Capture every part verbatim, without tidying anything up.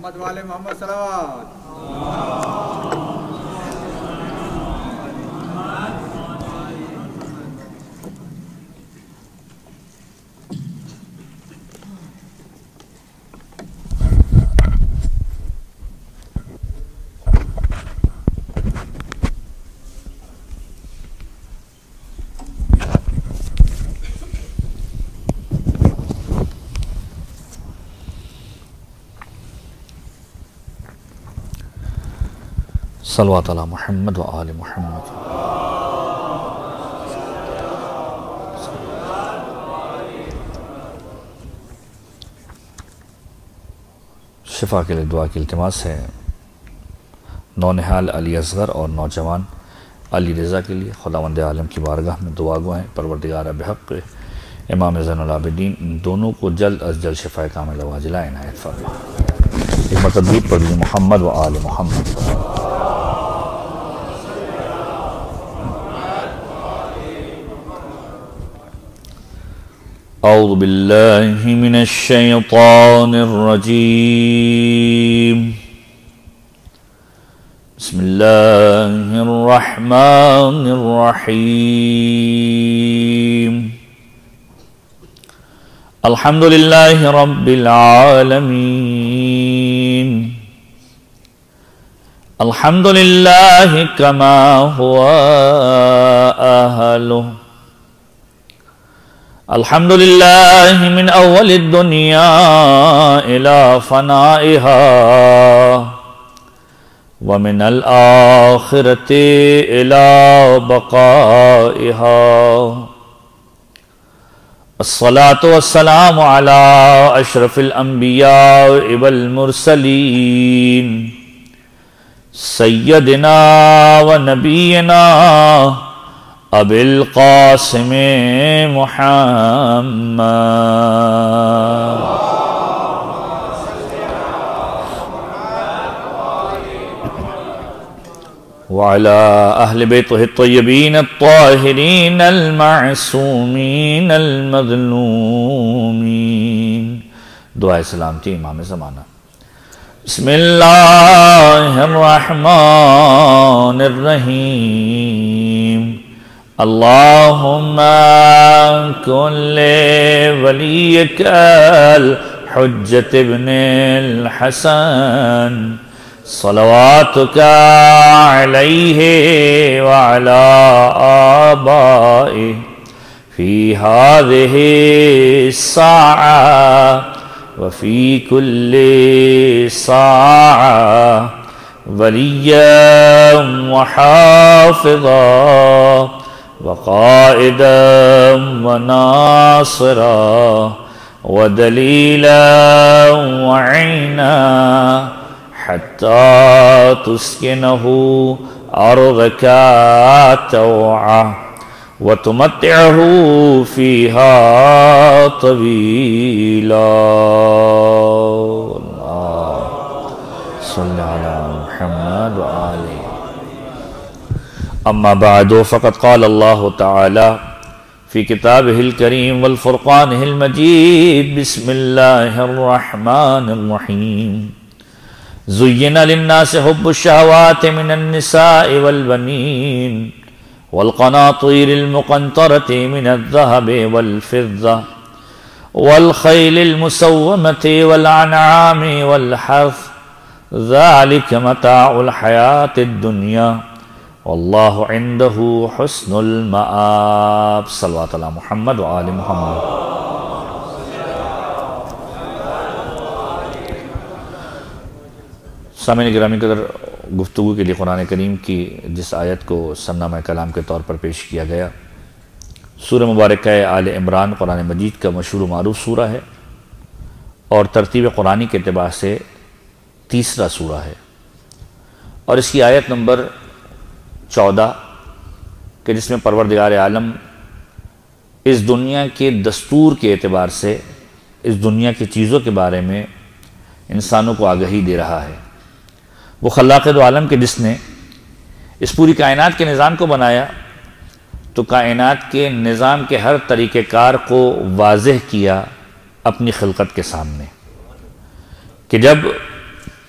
محمد والے محمد صلوات. صلوات علی محمد و آل محمد. شفا کے لیے دعا کی التماس ہے. نونہال علی اصغر اور نوجوان علی رضا کے لیے خداوند عالم کی بارگاہ میں دعا گوئیں. پروردگار بحق امام زین العابدین ان دونوں کو جلد از جلد شفا کاملہ واجلہ عنایت فرما. ایک مرتبہ درود پڑھ لیں. محمد و آل محمد. اعوذ باللہ من الشیطان الرجیم. بسم اللہ الرحمن الرحیم. الحمد للہ رب العالمین. الحمد للہ کما ہوا اہلہ. الحمد للہ من اول الدنیا الى فنائها ومن الآخرة الى بقائها. الصلاة والسلام على اشرف الانبیاء والمرسلین سیدنا و نبینا ابی القاسم محمد وعلى اہل بیتہ الطیبین الطاہرین المعصومین المظلومین. دعائے سلامتی امام زمانہ. بسم اللہ الرحمن الرحیم. اللہم کن لولیک الحجۃ ابن الحسن صلواتک علیہ وعلی آبائہ فی هذه الساعة وفی کل ساعة ولیا وحافظا وقائدا وناصرا ودلیلا وعینا حتى تسكنه أرضك توعا وتمتعه فيها طويلا. صل على محمد وآله. أما بعد فقد قال الله تعالى في كتابه الكريم والفرقانه المجيد. بسم الله الرحمن الرحيم. زين للناس حب الشهوات من النساء والبنين والقناطير المقنطرة من الذهب والفضة والخيل المسومة والأنعام والحرث ذلك متاع الحياة الدنيا والله عنده حسن المآب. صلوات على محمد وآل محمد. سامعین گرامی قدر، گفتگو کے لیے قرآن کریم کی جس آیت کو سرنامہ کلام کے طور پر پیش کیا گیا، سورہ مبارکہ آل عمران قرآن مجید کا مشہور و معروف سورہ ہے اور ترتیب قرآنی کے اعتبار سے تیسرا سورہ ہے، اور اس کی آیت نمبر چودہ کہ جس میں پروردگار عالم اس دنیا کے دستور کے اعتبار سے اس دنیا کی چیزوں کے بارے میں انسانوں کو آگہی دے رہا ہے. وہ خلاق دو عالم کے جس نے اس پوری کائنات کے نظام کو بنایا تو کائنات کے نظام کے ہر طریقہ کار کو واضح کیا اپنی خلقت کے سامنے کہ جب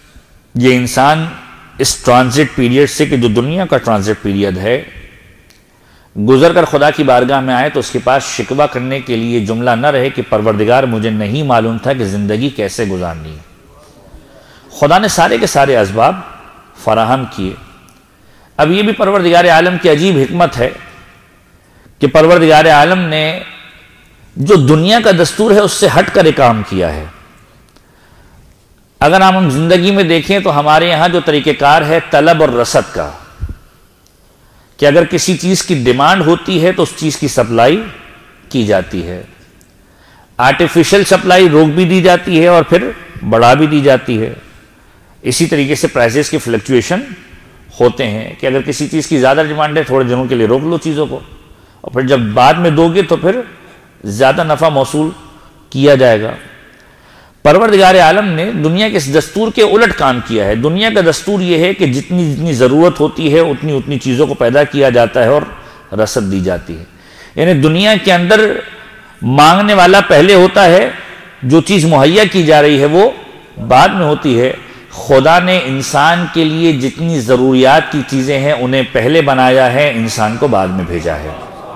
یہ انسان اس ٹرانزٹ پیریڈ سے کہ جو دنیا کا ٹرانزٹ پیریڈ ہے گزر کر خدا کی بارگاہ میں آئے تو اس کے پاس شکوہ کرنے کے لیے جملہ نہ رہے کہ پروردگار مجھے نہیں معلوم تھا کہ زندگی کیسے گزارنی ہے۔ خدا نے سارے کے سارے اسباب فراہم کیے۔ اب یہ بھی پروردگار عالم کی عجیب حکمت ہے کہ پروردگار عالم نے جو دنیا کا دستور ہے اس سے ہٹ کر ایک کام کیا ہے۔ اگر ہم زندگی میں دیکھیں تو ہمارے یہاں جو طریقہ کار ہے طلب اور رسد کا، کہ اگر کسی چیز کی ڈیمانڈ ہوتی ہے تو اس چیز کی سپلائی کی جاتی ہے، آرٹیفیشل سپلائی روک بھی دی جاتی ہے اور پھر بڑھا بھی دی جاتی ہے۔ اسی طریقے سے پرائسز کی فلکچویشن ہوتے ہیں کہ اگر کسی چیز کی زیادہ ڈیمانڈ ہے تھوڑے دنوں کے لیے روک لو چیزوں کو، اور پھر جب بعد میں دو گے تو پھر زیادہ نفع موصول کیا جائے گا۔ پروردگار عالم نے دنیا کے اس دستور کے الٹ کام کیا ہے۔ دنیا کا دستور یہ ہے کہ جتنی جتنی ضرورت ہوتی ہے اتنی اتنی چیزوں کو پیدا کیا جاتا ہے اور رسد دی جاتی ہے۔ یعنی دنیا کے اندر مانگنے والا پہلے ہوتا ہے، جو چیز مہیا کی جا رہی ہے وہ بعد میں ہوتی ہے۔ خدا نے انسان کے لیے جتنی ضروریات کی چیزیں ہیں انہیں پہلے بنایا ہے، انسان کو بعد میں بھیجا ہے۔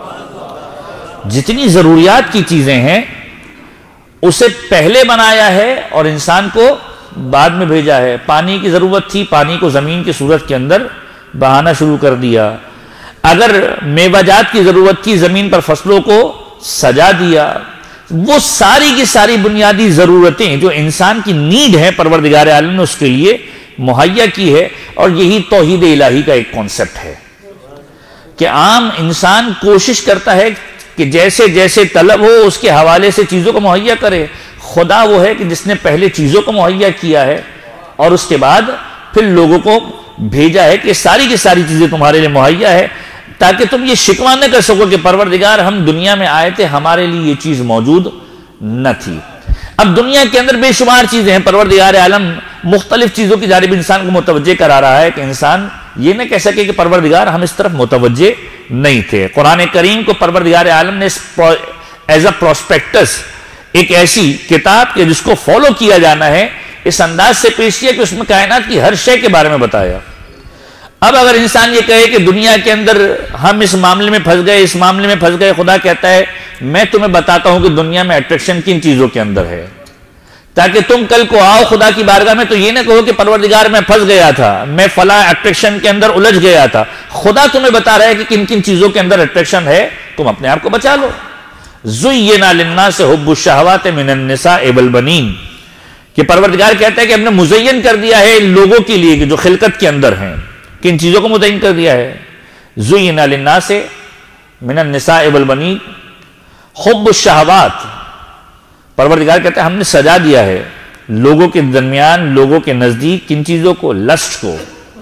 جتنی ضروریات کی چیزیں ہیں اسے پہلے بنایا ہے اور انسان کو بعد میں بھیجا ہے۔ پانی کی ضرورت تھی، پانی کو زمین کی صورت کے اندر بہانا شروع کر دیا۔ اگر میوہ جات کی ضرورت تھی، زمین پر فصلوں کو سجا دیا۔ وہ ساری کی ساری بنیادی ضرورتیں جو انسان کی نیڈ ہے پروردگار عالم نے اس کے لیے مہیا کی ہے، اور یہی توحید الہی کا ایک کانسیپٹ ہے کہ عام انسان کوشش کرتا ہے کہ جیسے جیسے طلب ہو اس کے حوالے سے چیزوں کو مہیا کرے۔ خدا وہ ہے کہ جس نے پہلے چیزوں کو مہیا کیا ہے اور اس کے بعد پھر لوگوں کو بھیجا ہے کہ ساری کی ساری چیزیں تمہارے لیے مہیا ہے، تاکہ تم یہ شکوہ نہ کر سکو کہ پروردگار ہم دنیا میں آئے تھے، ہمارے لیے یہ چیز موجود نہ تھی۔ اب دنیا کے اندر بے شمار چیزیں ہیں، پروردگار عالم مختلف چیزوں کی جانب انسان کو متوجہ کرا رہا ہے کہ انسان یہ نہ کہہ سکے کہ پروردگار ہم اس طرف متوجہ نہیں تھے۔ قرآن کریم کو پروردگار عالم نے ایز اے پروسپیکٹس، ایک ایسی کتاب کہ جس کو فالو کیا جانا ہے، اس انداز سے پیش کیا کہ اس میں کائنات کی ہر شے کے بارے میں بتایا۔ اب اگر انسان یہ کہے کہ دنیا کے اندر ہم اس معاملے میں پھنس گئے، اس معاملے میں پھنس گئے، خدا کہتا ہے میں تمہیں بتاتا ہوں کہ دنیا میں اٹریکشن کن چیزوں کے اندر ہے، تاکہ تم کل کو آؤ خدا کی بارگاہ میں تو یہ نہ کہو کہ پروردگار میں پھنس گیا تھا، میں فلاں اٹریکشن کے اندر الجھ گیا تھا۔ خدا تمہیں بتا رہا ہے کہ کن کن چیزوں کے اندر اٹریکشن ہے، تم اپنے آپ کو بچا لو۔ زُيِّنَ لِلنَّاسِ حُبُّ الشَّهَوَاتِ مِنَ النِّسَاءِ وَالْبَنِينَ، کہ پروردگار کہتا ہے کہ ہم نے مزین کر دیا ہے لوگوں کے لیے کہ جو خلقت کے اندر ہیں، کن چیزوں کو مزین کر دیا ہے؟ زُيِّنَ لِلنَّاسِ مِنَ النِّسَاءِ وَالْبَنِينَ حُبُّ الشَّهَوَاتِ، پروردگار کہتا ہے ہم نے سجا دیا ہے لوگوں کے درمیان، لوگوں کے نزدیک کن چیزوں کو؟ لسٹ کو،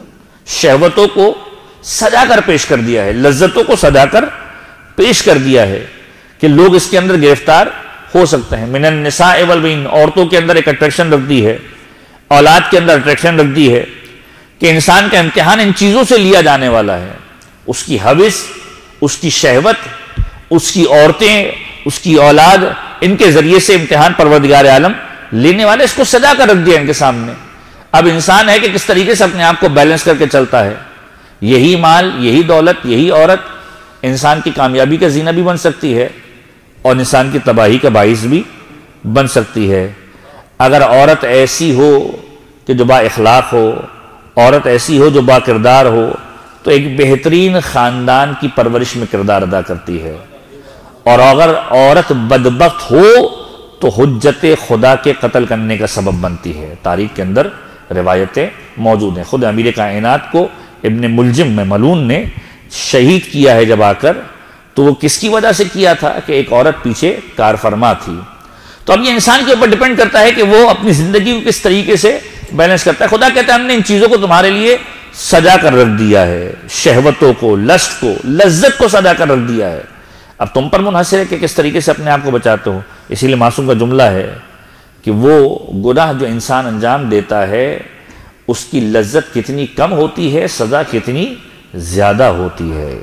شہوتوں کو سجا کر پیش کر دیا ہے، لذتوں کو سجا کر پیش کر دیا ہے کہ لوگ اس کے اندر گرفتار ہو سکتے ہیں۔ من النساء والبنین، عورتوں کے اندر ایک اٹریکشن رکھ دی ہے، اولاد کے اندر اٹریکشن رکھ دی ہے کہ انسان کا امتحان ان چیزوں سے لیا جانے والا ہے۔ اس کی حوث، اس کی شہوت، اس کی عورتیں، اس کی اولاد، ان کے ذریعے سے امتحان پروردگار عالم لینے والے، اس کو سجا کر رکھ دیا ان کے سامنے۔ اب انسان ہے کہ کس طریقے سے اپنے آپ کو بیلنس کر کے چلتا ہے۔ یہی مال، یہی دولت، یہی عورت انسان کی کامیابی کا زینہ بھی بن سکتی ہے اور انسان کی تباہی کا باعث بھی بن سکتی ہے۔ اگر عورت ایسی ہو کہ جو با اخلاق ہو، عورت ایسی ہو جو با کردار ہو، تو ایک بہترین خاندان کی پرورش میں کردار ادا کرتی ہے، اور اگر عورت بدبخت ہو تو حجت خدا کے قتل کرنے کا سبب بنتی ہے۔ تاریخ کے اندر روایتیں موجود ہیں۔ خود امیر کائنات کو ابن ملجم میں ملعون نے شہید کیا ہے جب آ کر، تو وہ کس کی وجہ سے کیا تھا کہ ایک عورت پیچھے کار فرما تھی۔ تو اب یہ انسان کے اوپر ڈیپینڈ کرتا ہے کہ وہ اپنی زندگی کو کس طریقے سے بیلنس کرتا ہے۔ خدا کہتا ہے ہم نے ان چیزوں کو تمہارے لیے سجا کر رکھ دیا ہے، شہوتوں کو، لسٹ کو، لذت کو سجا کر رکھ دیا ہے۔ اب تم پر منحصر ہے کہ کس طریقے سے اپنے آپ کو بچاتے ہو۔ اسی لیے معصوم کا جملہ ہے کہ وہ گناہ جو انسان انجام دیتا ہے اس کی لذت کتنی کم ہوتی ہے، سزا کتنی زیادہ ہوتی ہے۔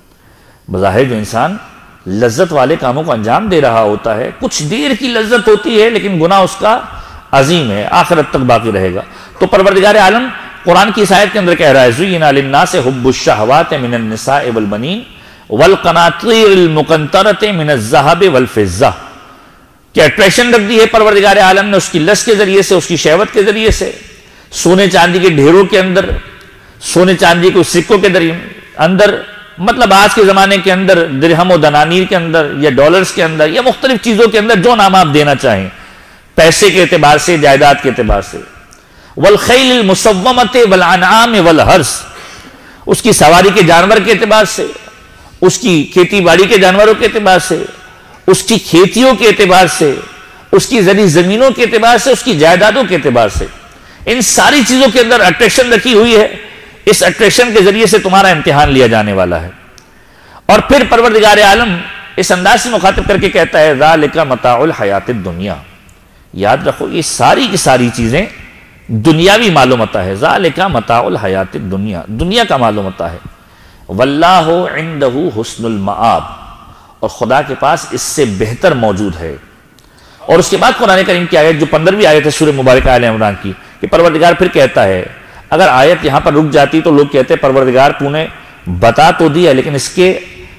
بظاہر جو انسان لذت والے کاموں کو انجام دے رہا ہوتا ہے، کچھ دیر کی لذت ہوتی ہے، لیکن گناہ اس کا عظیم ہے، آخرت تک باقی رہے گا۔ تو پروردگار عالم قرآن کی اس آیت کے اندر کہہ رہا ہے زُيِّنَ لِلنَّاسِ حُبُّ الشَّهَوَاتِ مِنَ النِّسَاءِ وَالْبَنِينَ وَالْقَنَاطِيرِ الْمُقَنطَرَةِ مِنَ الذَّهَبِ وَالْفِضَّةِ، کہ اٹریکشن رکھ دی ہے پروردگار عالم نے اس کی لذت کے ذریعے سے، اس کی شہوت کے ذریعے سے، سونے چاندی کے ڈھیروں کے اندر، سونے چاندی کے سکوں کے اندر، مطلب آج کے زمانے کے اندر درہم و دنانیر کے اندر یا ڈالرز کے اندر یا مختلف چیزوں کے اندر جو نام آپ دینا چاہیں، پیسے کے اعتبار سے، جائیداد کے اعتبار سے، والخیل المسومۃ والانعام والحرث، اس کی سواری کے جانور کے اعتبار سے، اس کی کھیتی باڑی کے جانوروں کے اعتبار سے، اس کی کھیتیوں کے اعتبار سے، اس کی زرعی زمینوں کے اعتبار سے، اس کی جائیدادوں کے اعتبار سے، ان ساری چیزوں کے اندر اٹریکشن رکھی ہوئی ہے۔ اس اٹریکشن کے ذریعے سے تمہارا امتحان لیا جانے والا ہے۔ اور پھر پروردگار عالم اس انداز سے مخاطب کر کے کہتا ہے ذَلِكَ مَتَاعُ الْحَيَاةِ الدُّنْيَا، یاد رکھو یہ ساری کی ساری چیزیں دنیاوی معلومات ہے۔ ذَلِكَ مَتَاعُ الْحَيَاةِ الدُّنْيَا، دنیا کا معلومات ہے۔ وَاللَّهُ عِنْدَهُ حُسْنُ الْمَآبِ، اور خدا کے پاس اس سے بہتر موجود ہے۔ اور اس کے بعد قرآن کریم کی آیت جو پندرہویں آیت ہے سورہ مبارکہ آل عمران کی، کہ پروردگار پھر کہتا ہے، اگر آیت یہاں پر رک جاتی تو لوگ کہتے پروردگار تو نے بتا تو دیا لیکن اس کے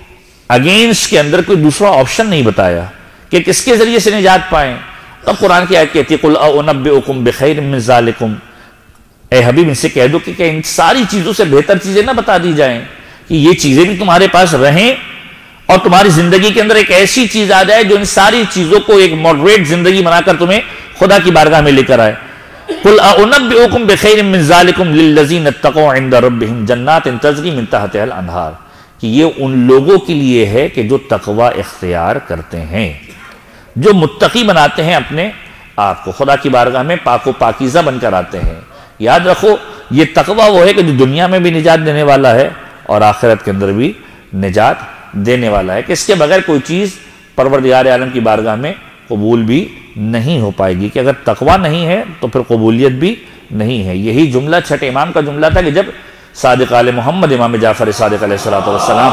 اگینسٹ کے اندر کوئی دوسرا آپشن نہیں بتایا کہ کس کے ذریعے سے نجات پائیں۔ تب قرآن کی آیت کہتی ہے قُلْ أَنَبِّئُكُمْ بِخَيْرٍ مِّن ذَلِكُمْ، اے حبیب ان سے کہہ دو کہ ان ساری چیزوں سے بہتر چیزیں نہ بتا دی جائیں، کہ یہ چیزیں بھی تمہارے پاس رہیں اور تمہاری زندگی کے اندر ایک ایسی چیز آ جائے جو ان ساری چیزوں کو ایک ماڈریٹ زندگی بنا کر تمہیں خدا کی بارگاہ میں لے کر آئے۔ قُلْ أَنَبِّئُكُمْ بِخَيْرٍ مِّن ذَلِكُمْ لِلَّذِينَ اتَّقَوْا عِندَ رَبِّهِمْ جَنَّاتٍ تَجْرِي مِن تَحْتِهَا الْأَنْهَارُ، کہ یہ ان لوگوں کے لیے ہے کہ جو تقوی اختیار کرتے ہیں، جو متقی بناتے ہیں اپنے آپ کو، خدا کی بارگاہ میں پاک و پاکیزہ بن کر آتے ہیں۔ یاد رکھو یہ تقوی وہ ہے کہ جو دنیا میں بھی نجات دینے والا ہے اور آخرت کے اندر بھی نجات دینے والا ہے، کہ اس کے بغیر کوئی چیز پروردگار عالم کی بارگاہ میں قبول بھی نہیں ہو پائے گی، کہ اگر تقوی نہیں ہے تو پھر قبولیت بھی نہیں ہے۔ یہی جملہ چھٹے امام کا جملہ تھا کہ جب صادق آل محمد امام جعفر صادق علیہ الصلوۃ والسلام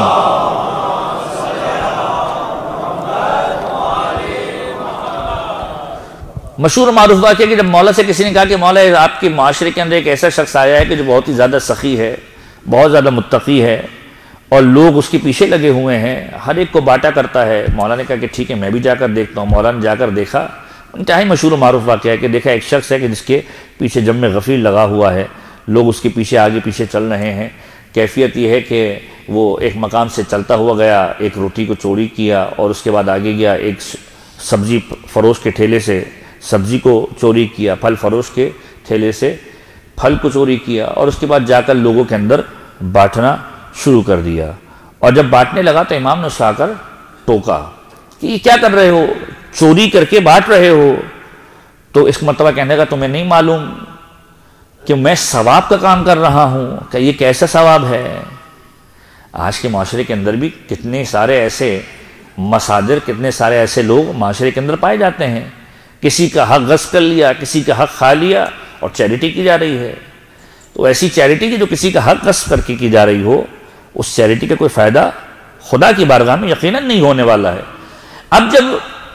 مشہور معروف بات ہے کہ جب مولا سے کسی نے کہا کہ مولا آپ کے معاشرے کے اندر ایک ایسا شخص آیا ہے کہ جو بہت ہی زیادہ سخی ہے، بہت زیادہ متقی ہے اور لوگ اس کے پیچھے لگے ہوئے ہیں، ہر ایک کو بانٹا کرتا ہے۔ مولا نے کہا کہ ٹھیک ہے میں بھی جا کر دیکھتا ہوں۔ مولا نے جا کر دیکھا، انتہائی مشہور و معروف واقعہ ہے کہ دیکھا ایک شخص ہے کہ جس کے پیچھے جم غفیر لگا ہوا ہے، لوگ اس کے پیچھے آگے پیچھے چل رہے ہیں۔ کیفیت یہ ہے کہ وہ ایک مقام سے چلتا ہوا گیا، ایک روٹی کو چوری کیا اور اس کے بعد آگے گیا، ایک سبزی فروش کے ٹھیلے سے سبزی کو چوری کیا، پھل فروش کے ٹھیلے سے پھل کو چوری کیا، اور اس کے بعد جا کر لوگوں کے اندر بانٹنا شروع کر دیا۔ اور جب بانٹنے لگا تو امام نے اس آ کر ٹوکا کہ یہ کیا کر رہے ہو، چوری کر کے بانٹ رہے ہو۔ تو اس مرتبہ کہنے کا تمہیں نہیں معلوم کہ میں ثواب کا کام کر رہا ہوں، کہ یہ کیسا ثواب ہے۔ آج کے معاشرے کے اندر بھی کتنے سارے ایسے مصادر، کتنے سارے ایسے لوگ معاشرے کے اندر پائے جاتے ہیں، کسی کا حق غصب کر لیا، کسی کا حق کھا لیا اور چیریٹی کی جا رہی ہے۔ تو ایسی چیریٹی کی جو کسی کا حق غصب کر کے کی جا رہی ہو، اس چیریٹی کا کوئی فائدہ خدا کی بارگاہ میں یقیناً نہیں ہونے والا ہے۔ اب جب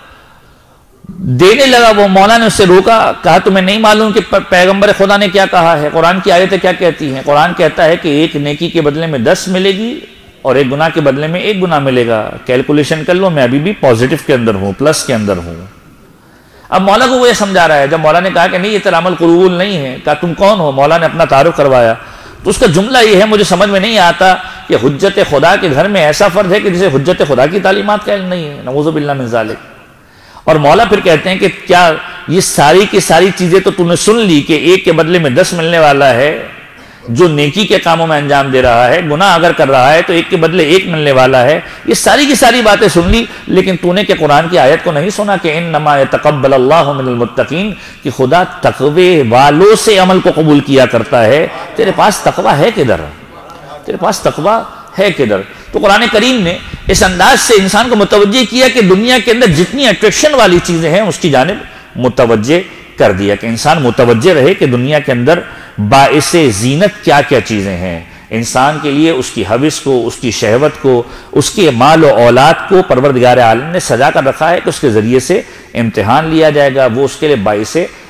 دینے لگا وہ مولا نے اس سے روکا، کہا تمہیں نہیں معلوم کہ پیغمبر خدا نے کیا کہا ہے، قرآن کی آیتیں کیا کہتی ہیں؟ قرآن کہتا ہے کہ ایک نیکی کے بدلے میں دس ملے گی اور ایک گناہ کے بدلے میں ایک گناہ ملے گا۔ کیلکولیشن کر لو، میں ابھی بھی پازیٹو کے اندر ہوں، پلس کے اندر ہوں۔ اب مولا کو وہ یہ سمجھا رہا ہے، جب مولا نے کہا کہ نہیں یہ تیرا عمل قبول نہیں ہے، کہا تم کون ہو؟ مولا نے اپنا تعارف کروایا، تو اس کا جملہ یہ ہے مجھے سمجھ میں نہیں آتا کہ حجت خدا کے گھر میں ایسا فرد ہے کہ جسے حجت خدا کی تعلیمات کا علم نہیں ہے، نعوذ باللہ من ذالک۔ اور مولا پھر کہتے ہیں کہ کیا یہ ساری کی ساری چیزیں تو تو نے سن لی کہ ایک کے بدلے میں دس ملنے والا ہے، جو نیکی کے کاموں میں انجام دے رہا ہے، گناہ اگر کر رہا ہے تو ایک کے بدلے ایک ملنے والا ہے، یہ ساری کی ساری باتیں سن لی، لیکن تو نے کہ قرآن کی آیت کو نہیں سنا کہ انما یتقبل اللہ من المتقین، کہ خدا تقوی والوں سے عمل کو قبول کیا کرتا ہے۔ تیرے پاس تقوی ہے کدھر؟ تیرے پاس تقوی ہے کدھر؟ تو قرآن کریم نے اس انداز سے انسان کو متوجہ کیا کہ دنیا کے اندر جتنی اٹریکشن والی چیزیں ہیں اس کی جانب متوجہ کر دیا، کہ انسان متوجہ رہے کہ دنیا کے اندر باعث زینت کیا کیا چیزیں ہیں۔ انسان کے لیے اس کی حوث کو، اس کی شہوت کو، اس کے مال و اولاد کو پروردگار عالم نے سجا کر رکھا ہے کہ اس کے ذریعے سے امتحان لیا جائے گا، وہ اس کے لیے باعث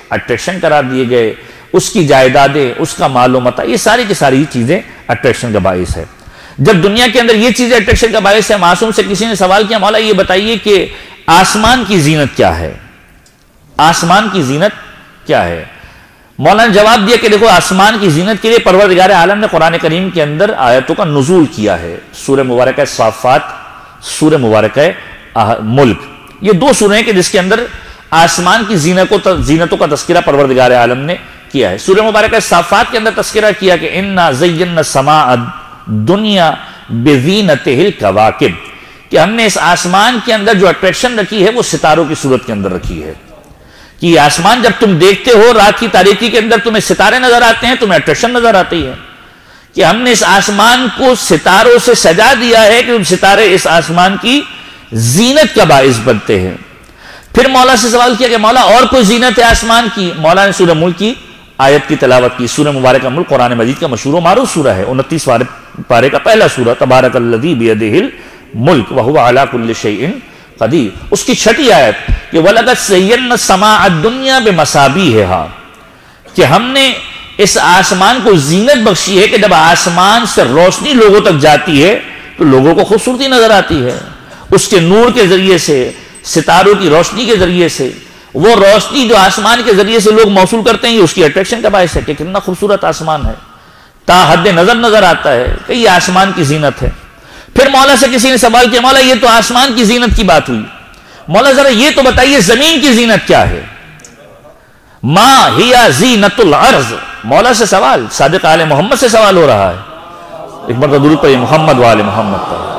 اٹریکشن قرار دیے گئے، اس کی جائیدادیں، اس کا مال و متاع، یہ ساری کی ساری چیزیں اٹریکشن کا باعث ہے۔ جب دنیا کے اندر یہ چیزیں اٹریکشن کا باعث ہے، معصوم سے کسی نے سوال کیا مولا یہ بتائیے کہ آسمان کی زینت کیا ہے؟ آسمان کی زینت کیا ہے؟ مولا نے جواب دیا کہ دیکھو آسمان کی زینت کے لیے پروردگار عالم نے قرآن کریم کے اندر آیتوں کا نزول کیا ہے۔ سورہ مبارکہ صافات، سورہ مبارکہ ملک، یہ دو سورہیں ہیں کہ جس کے اندر آسمان کی زینتوں کا تذکرہ پروردگار عالم نے کیا ہے۔ سورہ مبارکہ صافات کے اندر تذکرہ کیا کہ اِنَّا زَيَّنَّا السَّمَاءَ الدُّنْيَا بِزِينَتِهِ الْكَوَاكِبِ، کہ ہم نے اس آسمان کے اندر جو اٹریکشن رکھی ہے وہ ستاروں کی صورت کے اندر رکھی ہے، کہ یہ آسمان جب تم دیکھتے ہو رات کی تاریکی کے اندر تمہیں ستارے نظر آتے ہیں، تمہیں اٹریکشن نظر آتی ہے، کہ ہم نے اس آسمان کو ستاروں سے سجا دیا ہے کہ ستارے اس آسمان کی زینت کا باعث بنتے ہیں۔ پھر مولا سے سوال کیا کہ مولا اور کوئی زینت ہے آسمان کی؟ مولا نے سورہ ملک کی آیت کی تلاوت کی۔ سورہ مبارکہ ملک قرآن مجید کا مشہور و معروف سورہ ہے، انتیس پارے کا پہلا سورہ، تبارک الذی بیدہ الملک وہو علی کل شیء قدیر۔ اس کی چھٹی آیت کہ وَلَقَدْ زَيَّنَّا السَّمَاءَ الدُّنْيَا بِمَصَابِيحَا، کہ ہم نے اس آسمان کو زینت بخشی ہے کہ جب آسمان سے روشنی لوگوں تک جاتی ہے تو لوگوں کو خوبصورتی نظر آتی ہے، اس کے نور کے ذریعے سے، ستاروں کی روشنی کے ذریعے سے، وہ روشنی جو آسمان کے ذریعے سے لوگ موصول کرتے ہیں یہ اس کی اٹریکشن کا باعث ہے کہ کتنا خوبصورت آسمان ہے، تا حد نظر نظر آتا ہے کہ یہ آسمان کی زینت ہے۔ پھر مولا سے کسی نے سوال کیا مولا یہ تو آسمان کی زینت کی بات ہوئی، مولا ذرا یہ تو بتائیے زمین کی زینت کیا ہے؟ ما ہی زینت الارض، مولا سے سوال، صادق آل محمد سے سوال ہو رہا ہے۔ ایک مرتبہ درود پڑھیے محمد و آل محمد پر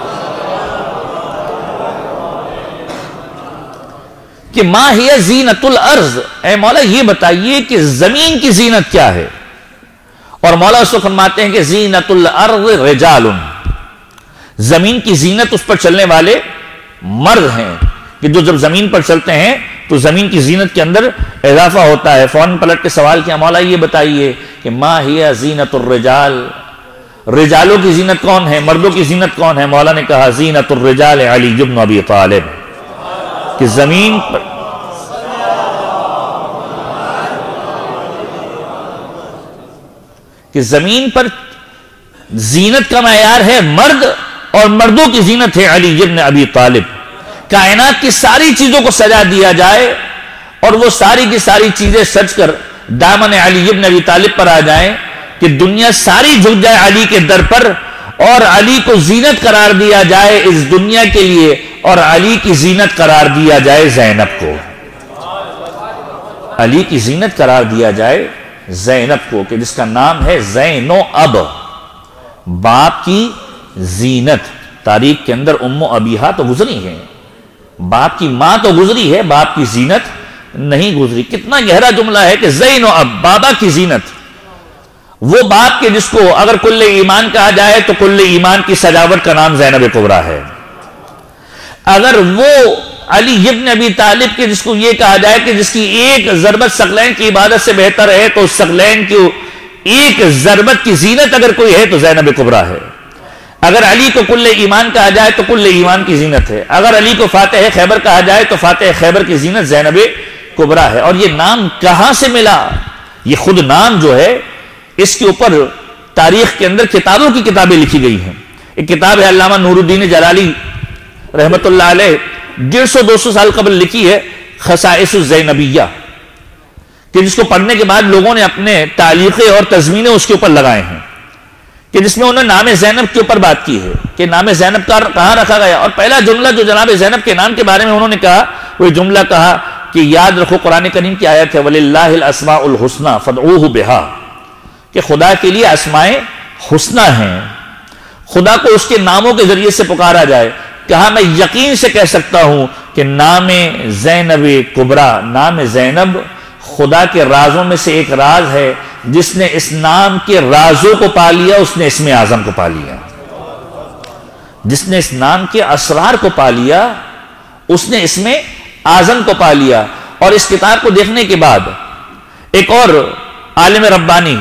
کہ ما ہی زینت الارض، اے مولا یہ بتائیے کہ زمین کی زینت کیا ہے؟ اور مولا اس کو فرماتے ہیں کہ زینت الارض رجال، زمین کی زینت اس پر چلنے والے مرد ہیں، کہ جو جب زمین پر چلتے ہیں تو زمین کی زینت کے اندر اضافہ ہوتا ہے۔ فوراً پلٹ کے سوال کیا مولا یہ بتائیے کہ ما ہی زینت الرجال، رجالوں کی زینت کون ہے، مردوں کی زینت کون ہے؟ مولا نے کہا زینت الرجال علی بن ابی طالب، کہ زمین پر کہ زمین پر زینت کا معیار ہے مرد، اور مردوں کی زینت ہے علی بن ابی طالب۔ کائنات کی ساری چیزوں کو سجا دیا جائے اور وہ ساری کی ساری چیزیں سج کر دامن علی بن ابی طالب پر آ جائیں، کہ دنیا ساری جھک جائے علی کے در پر، اور علی کو زینت قرار دیا جائے اس دنیا کے لیے، اور علی کی زینت قرار دیا جائے زینب کو، علی کی زینت قرار دیا جائے زینب کو، کہ جس کا نام ہے زین و اب، باپ کی زینت۔ تاریخ کے اندر ام ابیہا تو گزری ہے، باپ کی ماں تو گزری ہے، باپ کی زینت نہیں گزری۔ کتنا گہرا جملہ ہے کہ زین و اب، بابا کی زینت، وہ باپ کے جس کو اگر کل ایمان کہا جائے تو کل ایمان کی سجاوٹ کا نام زینب کبریٰ ہے، اگر وہ علی ابن ابی طالب کے جس کو یہ کہا جائے کہ جس کی ایک ضربت ثقلین کی عبادت سے بہتر ہے، تو ثقلین کی ایک ضربت کی زینت اگر کوئی ہے تو زینب کبریٰ ہے۔ اگر علی کو کل ایمان کہا جائے تو کل ایمان کی زینت ہے، اگر علی کو فاتح خیبر کہا جائے تو فاتح خیبر کی زینت زینب کبریٰ ہے۔ اور یہ نام کہاں سے ملا؟ یہ خود نام جو ہے اس کے اوپر تاریخ کے اندر کتابوں کی کتابیں لکھی گئی ہیں۔ ایک کتاب ہے علامہ نور الدین جلالی رحمت اللہ علیہ، ڈیڑھ سو دو سو سال قبل لکھی ہے، خصائص الزینبیہ، کہ جس کو پڑھنے کے بعد لوگوں نے اپنے تعلیقیں اور تضمینے اس کے اوپر لگائے ہیں، کہ جس میں انہوں نے نام زینب کے اوپر بات کی ہے کہ نام زینب کا کہاں رکھا گیا۔ اور پہلا جملہ جو جناب زینب کے نام کے بارے میں انہوں نے کہا، وہ جملہ کہا کہ یاد رکھو قرآن کریم کی آیت ہے وَلِلَّهِ الْأَسْمَاءُ الْحُسْنَى فَادْعُوهُ بِهَا، کہ خدا کے لیے اسماء حسنہ ہیں، خدا کو اس کے ناموں کے ذریعے سے پکارا جائے۔ کہا میں یقین سے کہہ سکتا ہوں کہ نام زینب کبریٰ، نام زینب خدا کے رازوں میں سے ایک راز ہے، جس نے اس نام کے رازوں کو پا لیا اس نے اسم اعظم کو پا لیا، جس نے اس نام کے اسرار کو پا لیا اس نے اسم اعظم کو پا لیا۔ اور اس کتاب کو دیکھنے کے بعد ایک اور عالم ربانی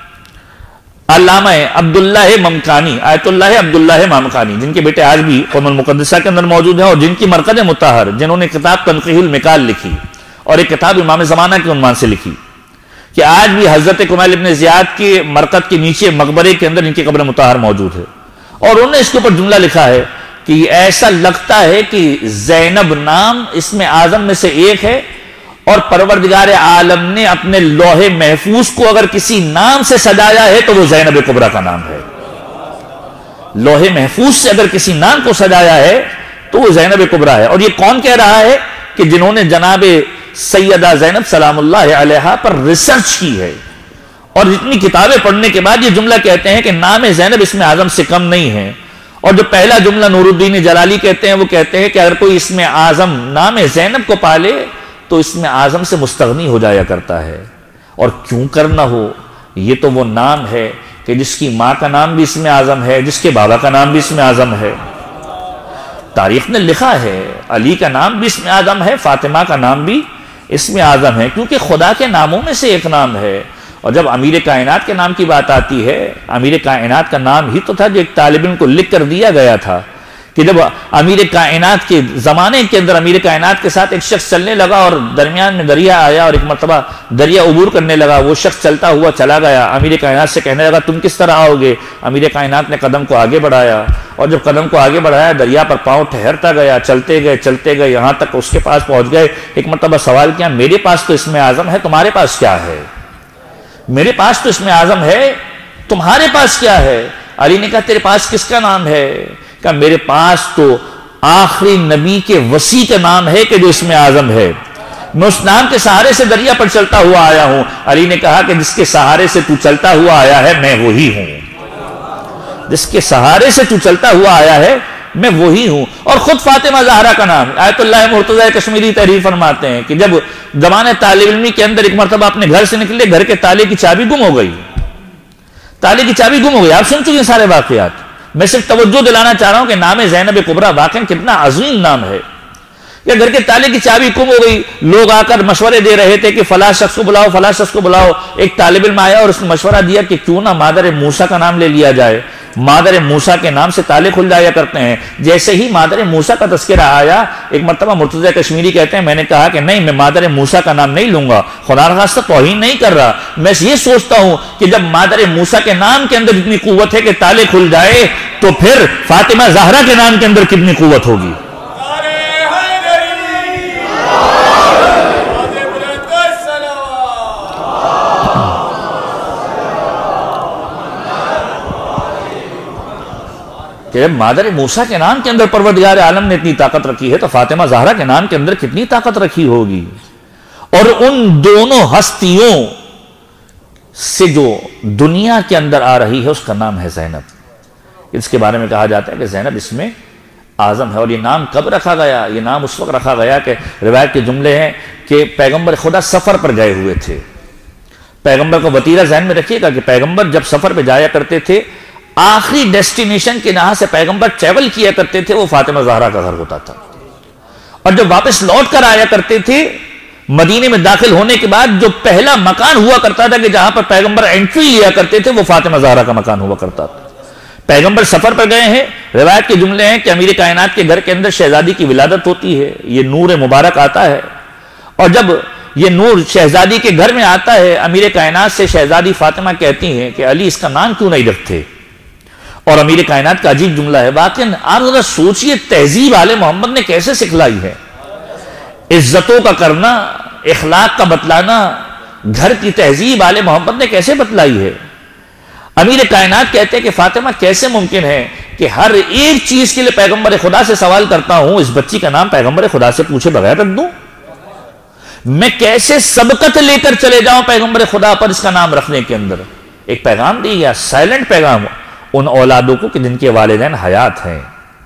علامہ عبداللہ ممکانی، آیت اللہ عبداللہ ممکانی، جن کے بیٹے آج بھی قوم المقدسہ کے اندر موجود ہیں اور جن کی مرکز مطہر، جنہوں نے کتاب تنقیح المقال لکھی اور ایک کتاب امام زمانہ کے عنوان سے لکھی کہ آج بھی حضرت کمیل ابن زیاد کے مرقد کے نیچے مقبرے کے اندر ان کی قبر مطہر موجود ہے، اور انہوں نے اس کے اوپر جملہ لکھا ہے کہ ایسا لگتا ہے کہ زینب نام اسم اعظم میں سے ایک ہے، اور پروردگار عالم نے اپنے لوح محفوظ کو اگر کسی نام سے سجایا ہے تو وہ زینب کبریٰ کا نام ہے۔ لوح محفوظ سے اگر کسی نام کو سجایا ہے تو وہ زینب کبریٰ ہے۔ اور یہ کون کہہ رہا ہے؟ کہ جنہوں نے جناب سیدہ زینب سلام اللہ علیہا پر ریسرچ کی ہے، اور جتنی کتابیں پڑھنے کے بعد یہ جملہ کہتے ہیں کہ نام زینب اسم اعظم سے کم نہیں ہے۔ اور جو پہلا جملہ نور الدین جلالی کہتے ہیں وہ کہتے ہیں کہ اگر کوئی اسم اعظم نام زینب کو پالے تو اسم اعظم سے مستغنی ہو جایا کرتا ہے، اور کیوں کرنا ہو، یہ تو وہ نام ہے کہ جس کی ماں کا نام بھی اسم اعظم ہے، جس کے بابا کا نام بھی اسم اعظم ہے۔ تاریخ نے لکھا ہے علی کا نام بھی اسم اعظم ہے، فاطمہ کا نام بھی اسم اعظم ہے، کیونکہ خدا کے ناموں میں سے ایک نام ہے۔ اور جب امیر کائنات کے نام کی بات آتی ہے، امیر کائنات کا نام ہی تو تھا جو ایک طالب علم کو لکھ کر دیا گیا تھا کہ جب امیر کائنات کے زمانے کے اندر امیر کائنات کے ساتھ ایک شخص چلنے لگا اور درمیان میں دریا آیا اور ایک مرتبہ دریا عبور کرنے لگا، وہ شخص چلتا ہوا چلا گیا، امیر کائنات سے کہنے لگا تم کس طرح آؤ گے؟ امیر کائنات نے قدم کو آگے بڑھایا، اور جب قدم کو آگے بڑھایا دریا پر پاؤں ٹھہرتا گیا، چلتے گئے چلتے گئے یہاں تک اس کے پاس پہنچ گئے۔ ایک مرتبہ سوال کیا، میرے پاس تو اسم اعظم ہے، تمہارے پاس کیا ہے؟ میرے پاس تو اسم اعظم ہے، تمہارے پاس کیا ہے؟ علی نے کہا تیرے پاس کس کا نام ہے؟ کہ میرے پاس تو آخری نبی کے وصی کا نام ہے کہ جو اسم اعظم ہے، میں اس نام کے سہارے سے دریا پر چلتا ہوا آیا ہوں۔ علی نے کہا کہ جس کے سہارے سے تو چلتا ہوا آیا ہے میں وہی ہوں، جس کے سہارے سے تو چلتا ہوا آیا ہے میں وہی ہوں۔ اور خود فاطمہ زہرا کا نام آیت اللہ مرتضی کشمیری تحریر فرماتے ہیں کہ جب زمانے طالب علمی کے اندر ایک مرتبہ اپنے گھر سے نکلے، گھر کے تالے کی چابی گم ہو گئی، تالے کی چابی گم ہو گئی۔ آپ سن چکے ہیں سارے واقعات، میں صرف توجہ دلانا چاہ رہا ہوں کہ نام زینب کبریٰ واقعی کتنا عظیم نام ہے۔ یا گھر کے تالے کی چابی گم ہو گئی، لوگ آ کر مشورے دے رہے تھے کہ فلاں شخص کو بلاؤ فلاں شخص کو بلاؤ، ایک طالب علم آیا اور اس نے مشورہ دیا کہ کیوں نہ مادر موسیٰ کا نام لے لیا جائے، مادر موسیٰ کے نام سے تالے کھل جایا کرتے ہیں۔ جیسے ہی مادر موسیٰ کا تذکرہ آیا، ایک مرتبہ مرتضی کشمیری کہتے ہیں میں نے کہا کہ نہیں، میں مادر موسیٰ کا نام نہیں لوں گا، خدا نخواستہ توہین نہیں کر رہا، میں یہ سوچتا ہوں کہ جب مادر موسیٰ کے نام کے اندر اتنی قوت ہے کہ تالے کھل جائے تو پھر فاطمہ زہرا کے نام کے اندر کتنی قوت ہوگی۔ کہ جب مادر موسیٰ کے نام کے اندر پروردگار عالم نے اتنی طاقت رکھی ہے تو فاطمہ زہرا کے نام کے اندر کتنی طاقت رکھی ہوگی۔ اور ان دونوں ہستیوں سے جو دنیا کے اندر آ رہی ہے اس کا نام ہے زینب۔ اس کے بارے میں کہا جاتا ہے کہ زینب اس میں اعظم ہے۔ اور یہ نام کب رکھا گیا؟ یہ نام اس وقت رکھا گیا کہ روایت کے جملے ہیں کہ پیغمبر خدا سفر پر گئے ہوئے تھے۔ پیغمبر کو وطیرہ ذہن میں رکھیے گا کہ پیغمبر جب سفر پہ جایا کرتے تھے، آخری ڈیسٹینیشن کے جہاں سے پیغمبر ٹریول کیا کرتے تھے وہ فاطمہ زہرا کا گھر ہوتا تھا، اور جب واپس لوٹ کر آیا کرتے تھے مدینے میں داخل ہونے کے بعد جو پہلا مکان ہوا کرتا تھا کہ جہاں پر پیغمبر انٹری لیا کرتے تھے وہ فاطمہ زہرا کا مکان ہوا کرتا تھا۔ پیغمبر سفر پر گئے ہیں، روایت کے جملے ہیں کہ امیر کائنات کے گھر کے اندر شہزادی کی ولادت ہوتی ہے، یہ نور مبارک آتا ہے، اور جب یہ نور شہزادی کے گھر میں آتا ہے امیر کائنات سے شہزادی فاطمہ کہتی ہیں کہ علی اس کا نام کیوں نہیں رکھتے؟ اور امیر کائنات کا عجیب جملہ ہے، واقعی آپ ذرا سوچئے تہذیب آل محمد نے کیسے سکھلائی ہے، عزتوں کا کرنا، اخلاق کا بتلانا، گھر کی تہذیب آل محمد نے کیسے بتلائی ہے۔ امیر کائنات کہتے ہیں کہ فاطمہ کیسے ممکن ہے کہ ہر ایک چیز کے لیے پیغمبر خدا سے سوال کرتا ہوں، اس بچی کا نام پیغمبر خدا سے پوچھے بغیر رکھ دوں؟ میں کیسے سبقت لے کر چلے جاؤں پیغمبر خدا پر اس کا نام رکھنے کے اندر؟ ایک پیغام دی گیا، سائلنٹ پیغام ان اولادوں کو کہ جن کے والدین حیات ہیں،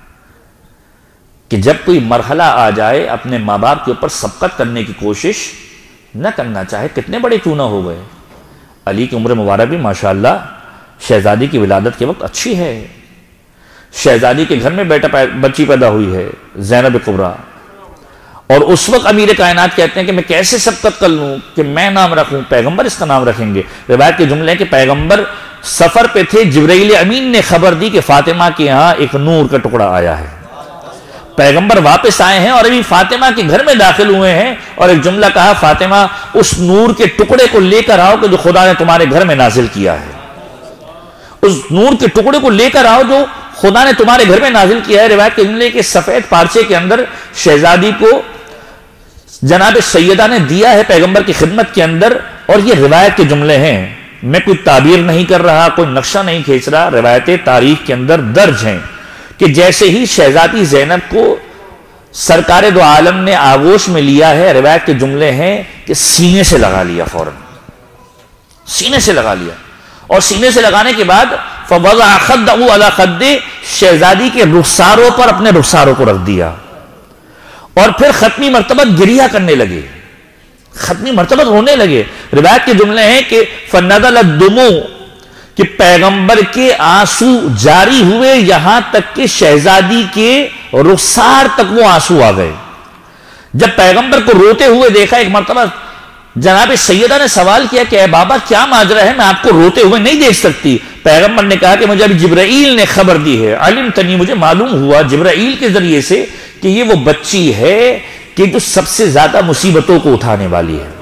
کہ جب کوئی مرحلہ آ جائے اپنے ماں باپ کے اوپر سبقت کرنے کی کوشش نہ کرنا، چاہے کتنے بڑے کیوں نہ ہو گئے۔ علی کی عمر مبارک بھی ماشاءاللہ شہزادی کی ولادت کے وقت اچھی ہے، شہزادی کے گھر میں بیٹا بچی پیدا ہوئی ہے زینب کبریٰ، اور اس وقت امیر کائنات کہتے ہیں کہ میں کیسے سبقت کر لوں کہ میں نام رکھوں، پیغمبر اس کا نام رکھیں گے۔ روایت کے جملے ہیں کہ پیغمبر سفر پہ تھے، جبرائیل امین نے خبر دی کہ فاطمہ کے یہاں ایک نور کا ٹکڑا آیا ہے۔ پیغمبر واپس آئے ہیں اور ابھی فاطمہ کے گھر میں داخل ہوئے ہیں اور ایک جملہ کہا، فاطمہ اس نور کے ٹکڑے کو لے کر آؤ کہ جو خدا نے تمہارے گھر میں نازل کیا ہے، اس نور کے ٹکڑے کو لے کر آؤ جو خدا نے تمہارے گھر میں نازل کیا ہے۔ روایت کے جملے کے سفید پارچے کے اندر شہزادی کو جناب سیدہ نے دیا ہے پیغمبر کی خدمت کے اندر، اور یہ روایت کے جملے ہیں، میں کوئی تعبیر نہیں کر رہا، کوئی نقشہ نہیں کھینچ رہا، روایت تاریخ کے اندر درج ہیں کہ جیسے ہی شہزادی زینب کو سرکار دو عالم نے آغوش میں لیا ہے، روایت کے جملے ہیں کہ سینے سے لگا لیا، فوراً سینے سے لگا لیا، اور سینے سے لگانے کے بعد فوضع خدہ علی خدہ، شہزادی کے رخساروں پر اپنے رخساروں کو رکھ دیا، اور پھر ختمی مرتبہ گریہ کرنے لگے، ختمی مرتبہ رونے لگے۔ روایت کے جملے ہیں کہ فنزل الدموع، کہ پیغمبر کے آنسو جاری ہوئے یہاں تک کہ شہزادی کے رخسار تک وہ آنسو آ گئے۔ جب پیغمبر کو روتے ہوئے دیکھا، ایک مرتبہ جناب سیدہ نے سوال کیا کہ اے بابا کیا ماجرا ہے، میں آپ کو روتے ہوئے نہیں دیکھ سکتی۔ پیغمبر نے کہا کہ مجھے ابھی جبرائیل نے خبر دی ہے، علمتنی، مجھے معلوم ہوا جبرائیل کے ذریعے سے کہ یہ وہ بچی ہے کہ جو سب سے زیادہ مصیبتوں کو اٹھانے والی ہے،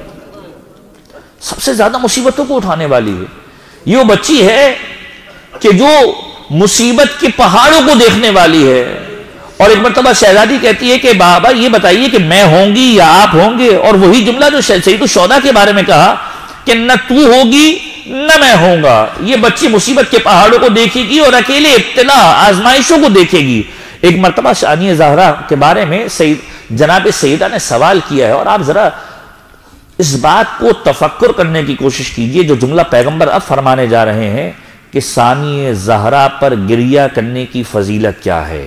سب سے زیادہ مصیبتوں کو اٹھانے والی ہے۔ یہ وہ بچی ہے کہ جو مصیبت کے پہاڑوں کو دیکھنے والی ہے۔ اور ایک مرتبہ شہزادی کہتی ہے کہ بابا یہ بتائیے کہ میں ہوں گی یا آپ ہوں گے، اور وہی جملہ جو سید الشہداء کے بارے میں کہا کہ نہ تو ہوگی نہ میں ہوں گا۔ یہ بچی مصیبت کے پہاڑوں کو دیکھے گی اور اکیلے ابتلا آزمائشوں کو دیکھے گی۔ ایک مرتبہ ثانیہ زہرا کے بارے میں سید جناب سیدہ نے سوال کیا ہے، اور آپ ذرا اس بات کو تفکر کرنے کی کوشش کیجئے جو جملہ پیغمبر اب فرمانے جا رہے ہیں کہ ثانیہ زہرا پر گریہ کرنے کی فضیلت کیا ہے،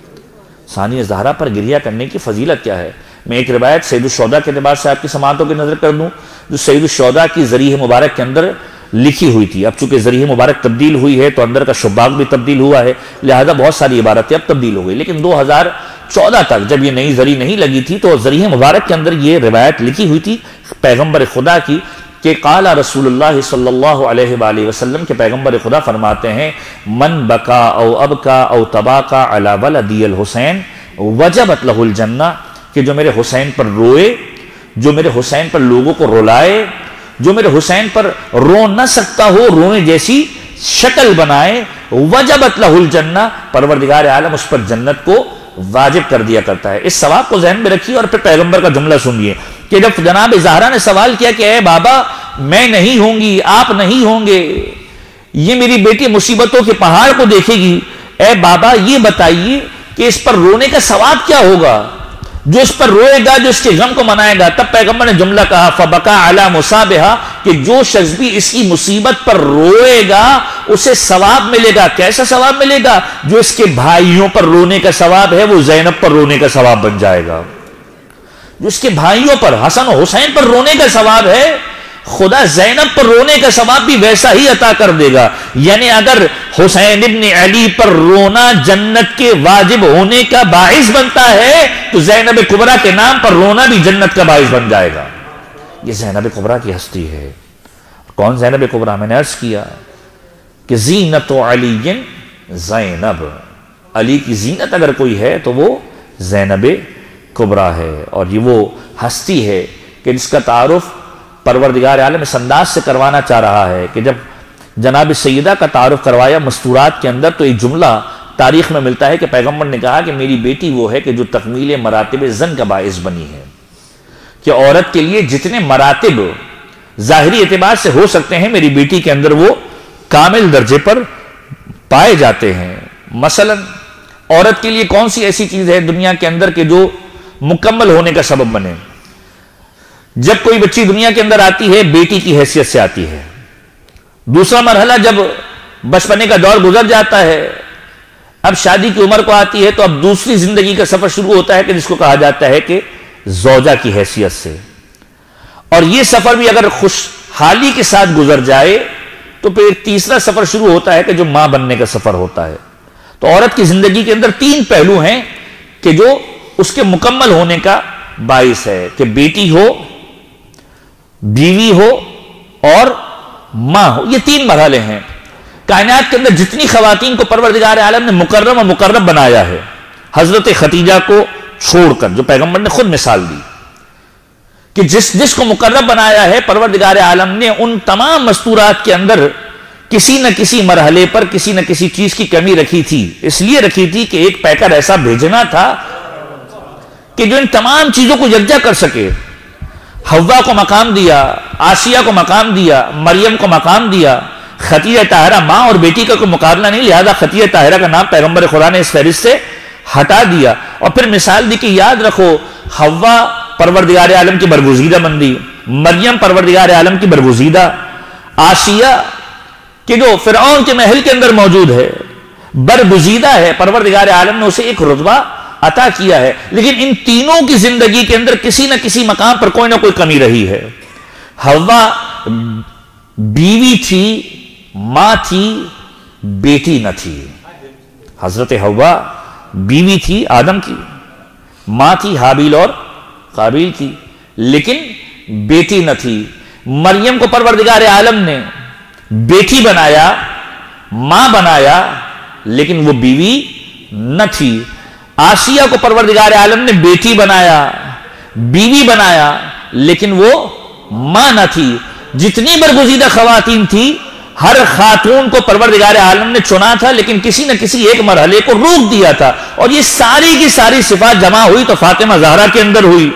ثانیہ زہرا پر گریہ کرنے کی فضیلت کیا ہے۔ میں ایک روایت سید الشہداء کے اعتبار سے آپ کی سماعتوں کی نظر کر دوں جو سید الشہداء کی ذریح مبارک کے اندر لکھی ہوئی تھی۔ اب چونکہ ذریح مبارک تبدیل ہوئی ہے تو اندر کا شباک بھی تبدیل ہوا ہے، لہذا بہت ساری عبارتیں اب تبدیل ہو گئی، لیکن دو ہزار چودہ تک جب یہ نئی زری نہیں لگی تھی تو ذریح مبارک کے اندر یہ روایت لکھی ہوئی تھی پیغمبر خدا کی کہ قال رسول اللہ صلی اللہ علیہ وآلہ وسلم کے پیغمبر خدا فرماتے ہیں من بکا او ابکا او تباکا علی ولدی الحسین وجبت لہ الجنہ، کہ جو میرے حسین پر روئے، جو میرے حسین پر لوگوں کو رلائے، جو میرے حسین پر رو نہ سکتا ہو، رونے جیسی شکل بنائے، وجبت لہ الجنہ، پروردگار عالم اس پر جنت کو واجب کر دیا کرتا ہے۔ اس ثواب کو ذہن میں رکھیے اور پھر پیغمبر کا جملہ سنیے کہ جب جناب زہرا نے سوال کیا کہ اے بابا میں نہیں ہوں گی، آپ نہیں ہوں گے، یہ میری بیٹی مصیبتوں کے پہاڑ کو دیکھے گی، اے بابا یہ بتائیے کہ اس پر رونے کا ثواب کیا ہوگا، جو اس پر روئے گا، جو اس کے غم کو منائے گا۔ تب پیغمبر نے جملہ کہا فبکا علی مصابہا، کہ جو شخص بھی اس کی مصیبت پر روئے گا اسے ثواب ملے گا۔ کیسا ثواب ملے گا؟ جو اس کے بھائیوں پر رونے کا ثواب ہے وہ زینب پر رونے کا ثواب بن جائے گا۔ جو اس کے بھائیوں پر، حسن و حسین پر رونے کا ثواب ہے، خدا زینب پر رونے کا ثواب بھی ویسا ہی عطا کر دے گا۔ یعنی اگر حسین ابن علی پر رونا جنت کے واجب ہونے کا باعث بنتا ہے تو زینب کبریٰ کے نام پر رونا بھی جنت کا باعث بن جائے گا۔ یہ زینب کبریٰ کی ہستی ہے۔ کون زینب کبریٰ؟ میں نے عرض کیا کہ زینت علی زینب، علی کی زینت اگر کوئی ہے تو وہ زینب کبریٰ ہے، اور یہ وہ ہستی ہے کہ جس کا تعارف پروردگار عالم اس انداز سے کروانا چاہ رہا ہے کہ جب جناب سیدہ کا تعارف کروایا مستورات کے اندر تو ایک جملہ تاریخ میں ملتا ہے کہ پیغمبر نے کہا کہ میری بیٹی وہ ہے کہ جو تکمیل مراتب زن کا باعث بنی ہے، کہ عورت کے لیے جتنے مراتب ظاہری اعتبار سے ہو سکتے ہیں میری بیٹی کے اندر وہ کامل درجے پر پائے جاتے ہیں۔ مثلا عورت کے لیے کون سی ایسی چیز ہے دنیا کے اندر کہ جو مکمل ہونے کا سبب بنے؟ جب کوئی بچی دنیا کے اندر آتی ہے بیٹی کی حیثیت سے آتی ہے۔ دوسرا مرحلہ جب بچپنے کا دور گزر جاتا ہے، اب شادی کی عمر کو آتی ہے تو اب دوسری زندگی کا سفر شروع ہوتا ہے کہ جس کو کہا جاتا ہے کہ زوجہ کی حیثیت سے، اور یہ سفر بھی اگر خوشحالی کے ساتھ گزر جائے تو پھر ایک تیسرا سفر شروع ہوتا ہے کہ جو ماں بننے کا سفر ہوتا ہے۔ تو عورت کی زندگی کے اندر تین پہلو ہیں کہ جو اس کے مکمل ہونے کا باعث ہے، کہ بیٹی ہو، بیوی ہو اور ماں ہو۔ یہ تین مرحلے ہیں۔ کائنات کے اندر جتنی خواتین کو پروردگار عالم نے مکرم و مقرب بنایا ہے، حضرت خدیجہ کو چھوڑ کر، جو پیغمبر نے خود مثال دی کہ جس جس کو مقرب بنایا ہے پروردگار عالم نے، ان تمام مستورات کے اندر کسی نہ کسی مرحلے پر کسی نہ کسی چیز کی کمی رکھی تھی. اس لیے رکھی تھی کہ ایک پیکر ایسا بھیجنا تھا کہ جو ان تمام چیزوں کو یکجا کر سکے. حوا کو مقام دیا، آسیہ کو مقام دیا، مریم کو مقام دیا. خدیجہ طاہرہ ماں اور بیٹی کا کوئی مقابلہ نہیں، لہذا خدیجہ طاہرہ کا نام پیغمبر خدا نے اس فہرست سے ہٹا دیا. اور پھر مثال دی کہ یاد رکھو، حوا پروردگار عالم کی برگزیدہ بندی، مریم پروردگار عالم کی برگزیدہ، آسیہ کہ جو فرعون کے محل کے اندر موجود ہے برگزیدہ ہے، پروردگار عالم نے اسے ایک رتبہ عطا کیا ہے. لیکن ان تینوں کی زندگی کے اندر کسی نہ کسی مقام پر کوئی نہ کوئی کمی رہی ہے. حوا بیوی تھی، ماں تھی، بیٹی نہ تھی. حضرت حوا بیوی تھی آدم کی، ماں تھی حابیل اور قابیل کی، لیکن بیٹی نہ تھی. مریم کو پروردگار عالم نے بیٹی بنایا، ماں بنایا، لیکن وہ بیوی نہ تھی. آسیہ کو پروردگار عالم نے بیٹی بنایا، بیوی بنایا، لیکن وہ ماں نہ تھی. جتنی برگزیدہ خواتین تھی، ہر خاتون کو پروردگار عالم نے چنا تھا، لیکن کسی نہ کسی ایک مرحلے کو روک دیا تھا. اور یہ ساری کی ساری صفات جمع ہوئی تو فاطمہ زہرا کے اندر ہوئی.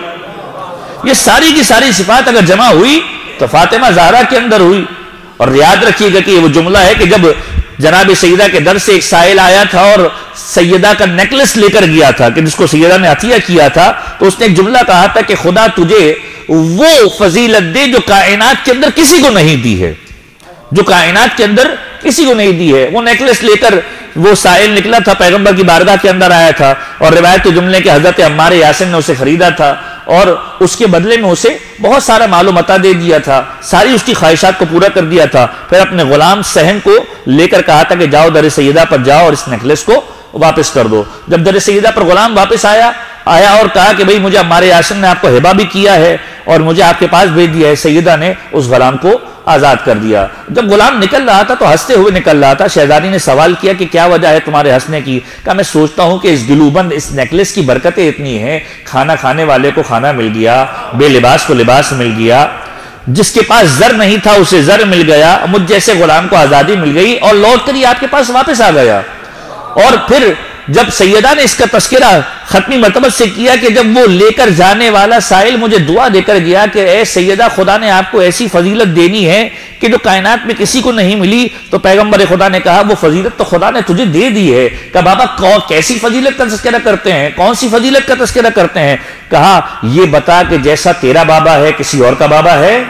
یہ ساری کی ساری صفات اگر جمع ہوئی تو فاطمہ زہرا کے اندر ہوئی. اور یاد رکھیے گا کہ یہ وہ جملہ ہے کہ جب جناب سیدہ کے در سے ایک سائل آیا تھا اور سیدہ کا نیکلس لے کر گیا تھا کہ جس کو سیدہ نے عطیہ کیا تھا، تو اس نے ایک جملہ کہا تھا کہ خدا تجھے وہ فضیلت دے جو کائنات کے اندر کسی کو نہیں دی ہے، جو کائنات کے اندر کسی کو نہیں دی ہے. وہ نیکلس لے کر وہ سائل نکلا تھا، پیغمبر کی بارگاہ کے اندر آیا تھا، اور روایت کے جملے کے حضرت عمار یاسر نے اسے خریدا تھا اور اس کے بدلے میں اسے بہت سارا مال و متاع دے دیا تھا، ساری اس کی خواہشات کو پورا کر دیا تھا. پھر اپنے غلام سہن کو لے کر کہا تھا کہ جاؤ در سیدہ پر جاؤ اور اس نیکلس کو واپس کر دو. جب در سیدہ پر غلام واپس آیا آیا اور کہا کہ بھئی مجھے عمار یاسر نے آپ کو ہبہ بھی کیا ہے اور مجھے آپ کے پاس بھیج دیا ہے، سیدہ نے اس غلام کو آزاد کر دیا. جب غلام نکل رہا تھا تو ہنستے ہوئے نکل رہا تھا. شہزادی نے سوال کیا کہ کیا وجہ ہے تمہارے ہنسنے کی؟ کہا میں سوچتا ہوں کہ اس گلوبند اس نیکلس کی برکتیں اتنی ہیں، کھانا کھانے والے کو کھانا مل گیا، بے لباس کو لباس مل گیا، جس کے پاس زر نہیں تھا اسے زر مل گیا، مجھ جیسے غلام کو آزادی مل گئی اور لوٹ کر یہ آپ کے پاس واپس آ گیا. اور پھر جب سیدہ نے اس کا تذکرہ ختمی مرتبہ سے کیا کہ جب وہ لے کر جانے والا سائل مجھے دعا دے کر گیا کہ اے سیدہ خدا نے آپ کو ایسی فضیلت دینی ہے کہ جو کائنات میں کسی کو نہیں ملی، تو پیغمبر خدا نے کہا وہ فضیلت تو خدا نے تجھے دے دی ہے. کہا بابا کیسی فضیلت کا تذکرہ کرتے ہیں، کون سی فضیلت کا تذکرہ کرتے ہیں؟ کہا یہ بتا کہ جیسا تیرا بابا ہے کسی اور کا بابا ہے،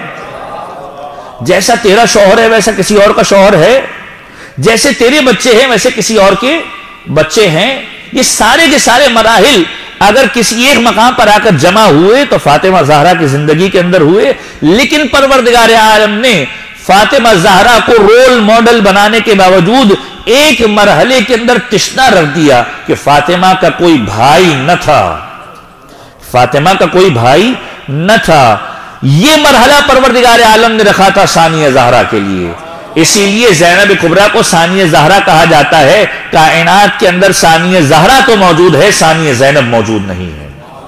جیسا تیرا شوہر ہے ویسا کسی اور کا شوہر ہے، جیسے تیرے بچے ہیں ویسے کسی اور کے بچے ہیں. یہ سارے کے سارے مراحل اگر کسی ایک مقام پر آ کر جمع ہوئے تو فاطمہ زہرا کی زندگی کے اندر ہوئے. لیکن پروردگار عالم نے فاطمہ زہرا کو رول ماڈل بنانے کے باوجود ایک مرحلے کے اندر تشنا رکھ دیا کہ فاطمہ کا کوئی بھائی نہ تھا، فاطمہ کا کوئی بھائی نہ تھا. یہ مرحلہ پروردگار عالم نے رکھا تھا ثانیہ زہرا کے لیے. اسی لیے زینب کبریٰ کو ثانیہ زہرا کہا جاتا ہے. کائنات کے اندر ثانیہ زہرا تو موجود ہے، ثانیہ زینب موجود نہیں ہے.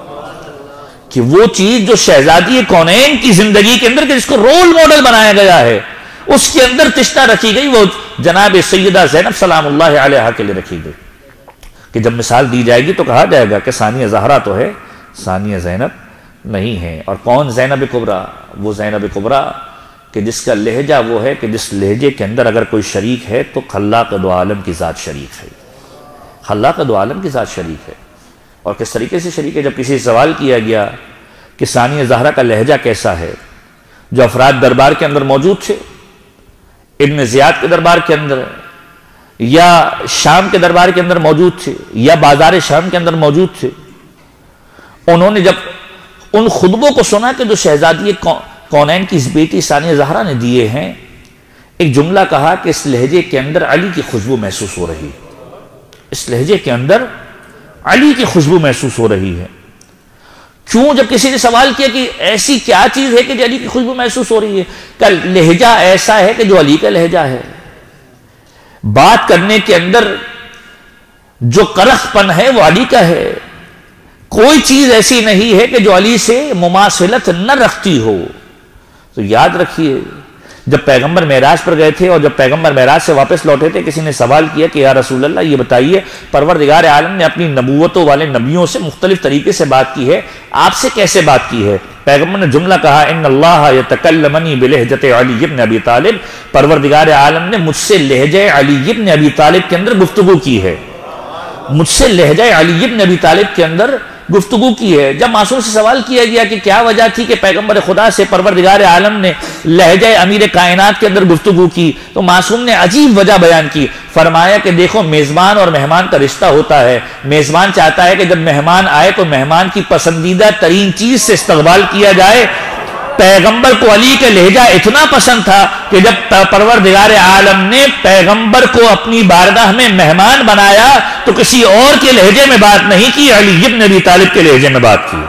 کہ وہ چیز جو شہزادی کونین کی زندگی کے اندر جس کو رول ماڈل بنایا گیا ہے، اس کے اندر تشنا رکھی گئی، وہ جناب سیدہ زینب سلام اللہ علیہا کے لیے رکھی گئی. کہ جب مثال دی جائے گی تو کہا جائے گا کہ ثانیہ زہرا تو ہے، ثانیہ زینب نہیں ہے. اور کون زینب کبریٰ؟ وہ زینب کبریٰ کہ جس کا لہجہ وہ ہے کہ جس لہجے کے اندر اگر کوئی شریک ہے تو خلاق دو عالم کی ذات شریک ہے، خلاق دو عالم کی ذات شریک ہے. اور کس طریقے سے شریک ہے؟ جب کسی سے سوال کیا گیا کہ ثانیہ زہرا کا لہجہ کیسا ہے، جو افراد دربار کے اندر موجود تھے، ابن زیاد کے دربار کے اندر یا شام کے دربار کے اندر موجود تھے یا بازار شام کے اندر موجود تھے، انہوں نے جب ان خطبوں کو سنا کہ جو شہزادی کونین کی اس بیٹی ثانیہ زہرا نے دیے ہیں، ایک جملہ کہا کہ اس لہجے کے اندر علی کی خوشبو محسوس ہو رہی ہے، اس لہجے کے اندر علی کی خوشبو محسوس ہو رہی ہے. کیوں؟ جب کسی نے سوال کیا کہ ایسی کیا چیز ہے کہ جو علی کی خوشبو محسوس ہو رہی ہے؟ کہ لہجہ ایسا ہے کہ جو علی کا لہجہ ہے. بات کرنے کے اندر جو کرخ پن ہے وہ علی کا ہے. کوئی چیز ایسی نہیں ہے کہ جو علی سے مماثلت نہ رکھتی ہو. تو یاد رکھیے جب پیغمبر معراج پر گئے تھے اور جب پیغمبر معراج سے واپس لوٹے تھے کسی نے سوال کیا کہ یا رسول اللہ یہ بتائیے پروردگار عالم نے اپنی نبوتوں والے نبیوں سے مختلف طریقے سے بات کی ہے, آپ سے کیسے بات کی ہے؟ پیغمبر نے جملہ کہا ان اللہ یتکلمنی بلہجۃ علی بن ابی طالب, پروردگار عالم نے مجھ سے لہجہ علی بن ابی طالب کے اندر گفتگو کی ہے. مجھ سے لہجہ علی بن ابی طالب کے اندر گفتگو کی ہے. جب معصوم سے سوال کیا گیا کہ کیا وجہ تھی کہ پیغمبر خدا سے پروردگار عالم نے لہجہ امیر کائنات کے اندر گفتگو کی, تو معصوم نے عجیب وجہ بیان کی. فرمایا کہ دیکھو میزبان اور مہمان کا رشتہ ہوتا ہے, میزبان چاہتا ہے کہ جب مہمان آئے تو مہمان کی پسندیدہ ترین چیز سے استقبال کیا جائے. پیغمبر کو علی کا لہجہ اتنا پسند تھا کہ جب پروردگار عالم نے پیغمبر کو اپنی بارگاہ میں مہمان بنایا تو کسی اور کے لہجے میں بات نہیں کی, علی بن ابی طالب کے لہجے میں بات کی.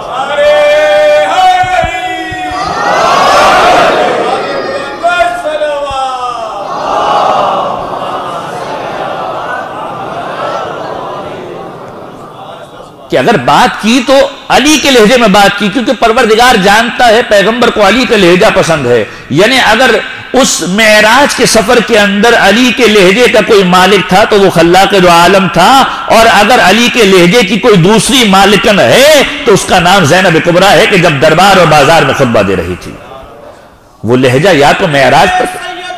کہ اگر بات کی تو علی کے لہجے میں بات کی, کیونکہ پروردگار جانتا ہے پیغمبر کو علی کا لہجہ پسند ہے. یعنی اگر اس معراج کے سفر کے اندر علی کے لہجے کا کوئی مالک تھا تو وہ خلاق دو عالم تھا, اور اگر علی کے لہجے کی کوئی دوسری مالکن ہے تو اس کا نام زینب کبریٰ ہے کہ جب دربار اور بازار میں خطبہ دے رہی تھی وہ لہجہ یا تو معراج پر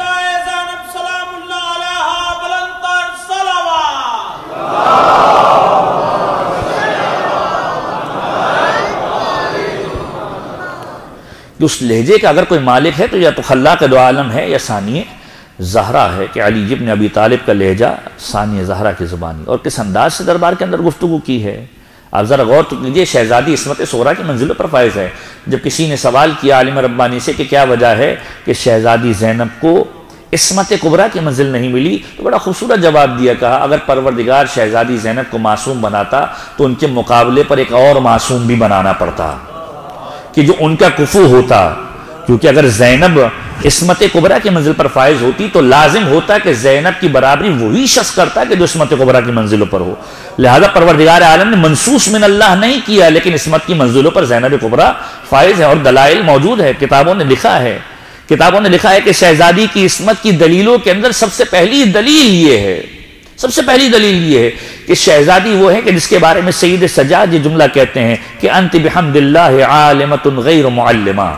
اس لہجے کا اگر کوئی مالک ہے تو یا تو خلاق دو عالم ہے یا ثانیہ زہرا ہے کہ علی بن ابی طالب کا لہجہ ثانیہ زہرا کی زبانی. اور کس انداز سے دربار کے اندر گفتگو کی ہے آپ ذرا غور تو کیجیے. شہزادی عصمت صغریٰ کی منزلوں پر فائز ہے. جب کسی نے سوال کیا عالم ربانی سے کہ کیا وجہ ہے کہ شہزادی زینب کو عصمت کبریٰ کی منزل نہیں ملی, تو بڑا خوبصورت جواب دیا. کہا اگر پروردگار شہزادی زینب کو معصوم بناتا تو ان کے مقابلے پر ایک اور معصوم بھی بنانا پڑتا کہ جو ان کا کفو ہوتا, کیونکہ اگر زینب عصمت کبریٰ کی منزل پر فائز ہوتی تو لازم ہوتا کہ زینب کی برابری وہی شخص کرتا کہ جو عصمت کبریٰ کی منزلوں پر ہو. لہذا پروردگار عالم نے منصوص من اللہ نہیں کیا, لیکن عصمت کی منزلوں پر زینب کبریٰ فائز ہے. اور دلائل موجود ہے, کتابوں نے لکھا ہے کتابوں نے لکھا ہے کہ شہزادی کی عصمت کی دلیلوں کے اندر سب سے پہلی دلیل یہ ہے سب سے پہلی دلیل یہ ہے کہ شہزادی وہ ہے کہ جس کے بارے میں سید سجاد یہ جملہ کہتے ہیں کہ انت بحمد اللہ عالمۃ غیر معلمہ,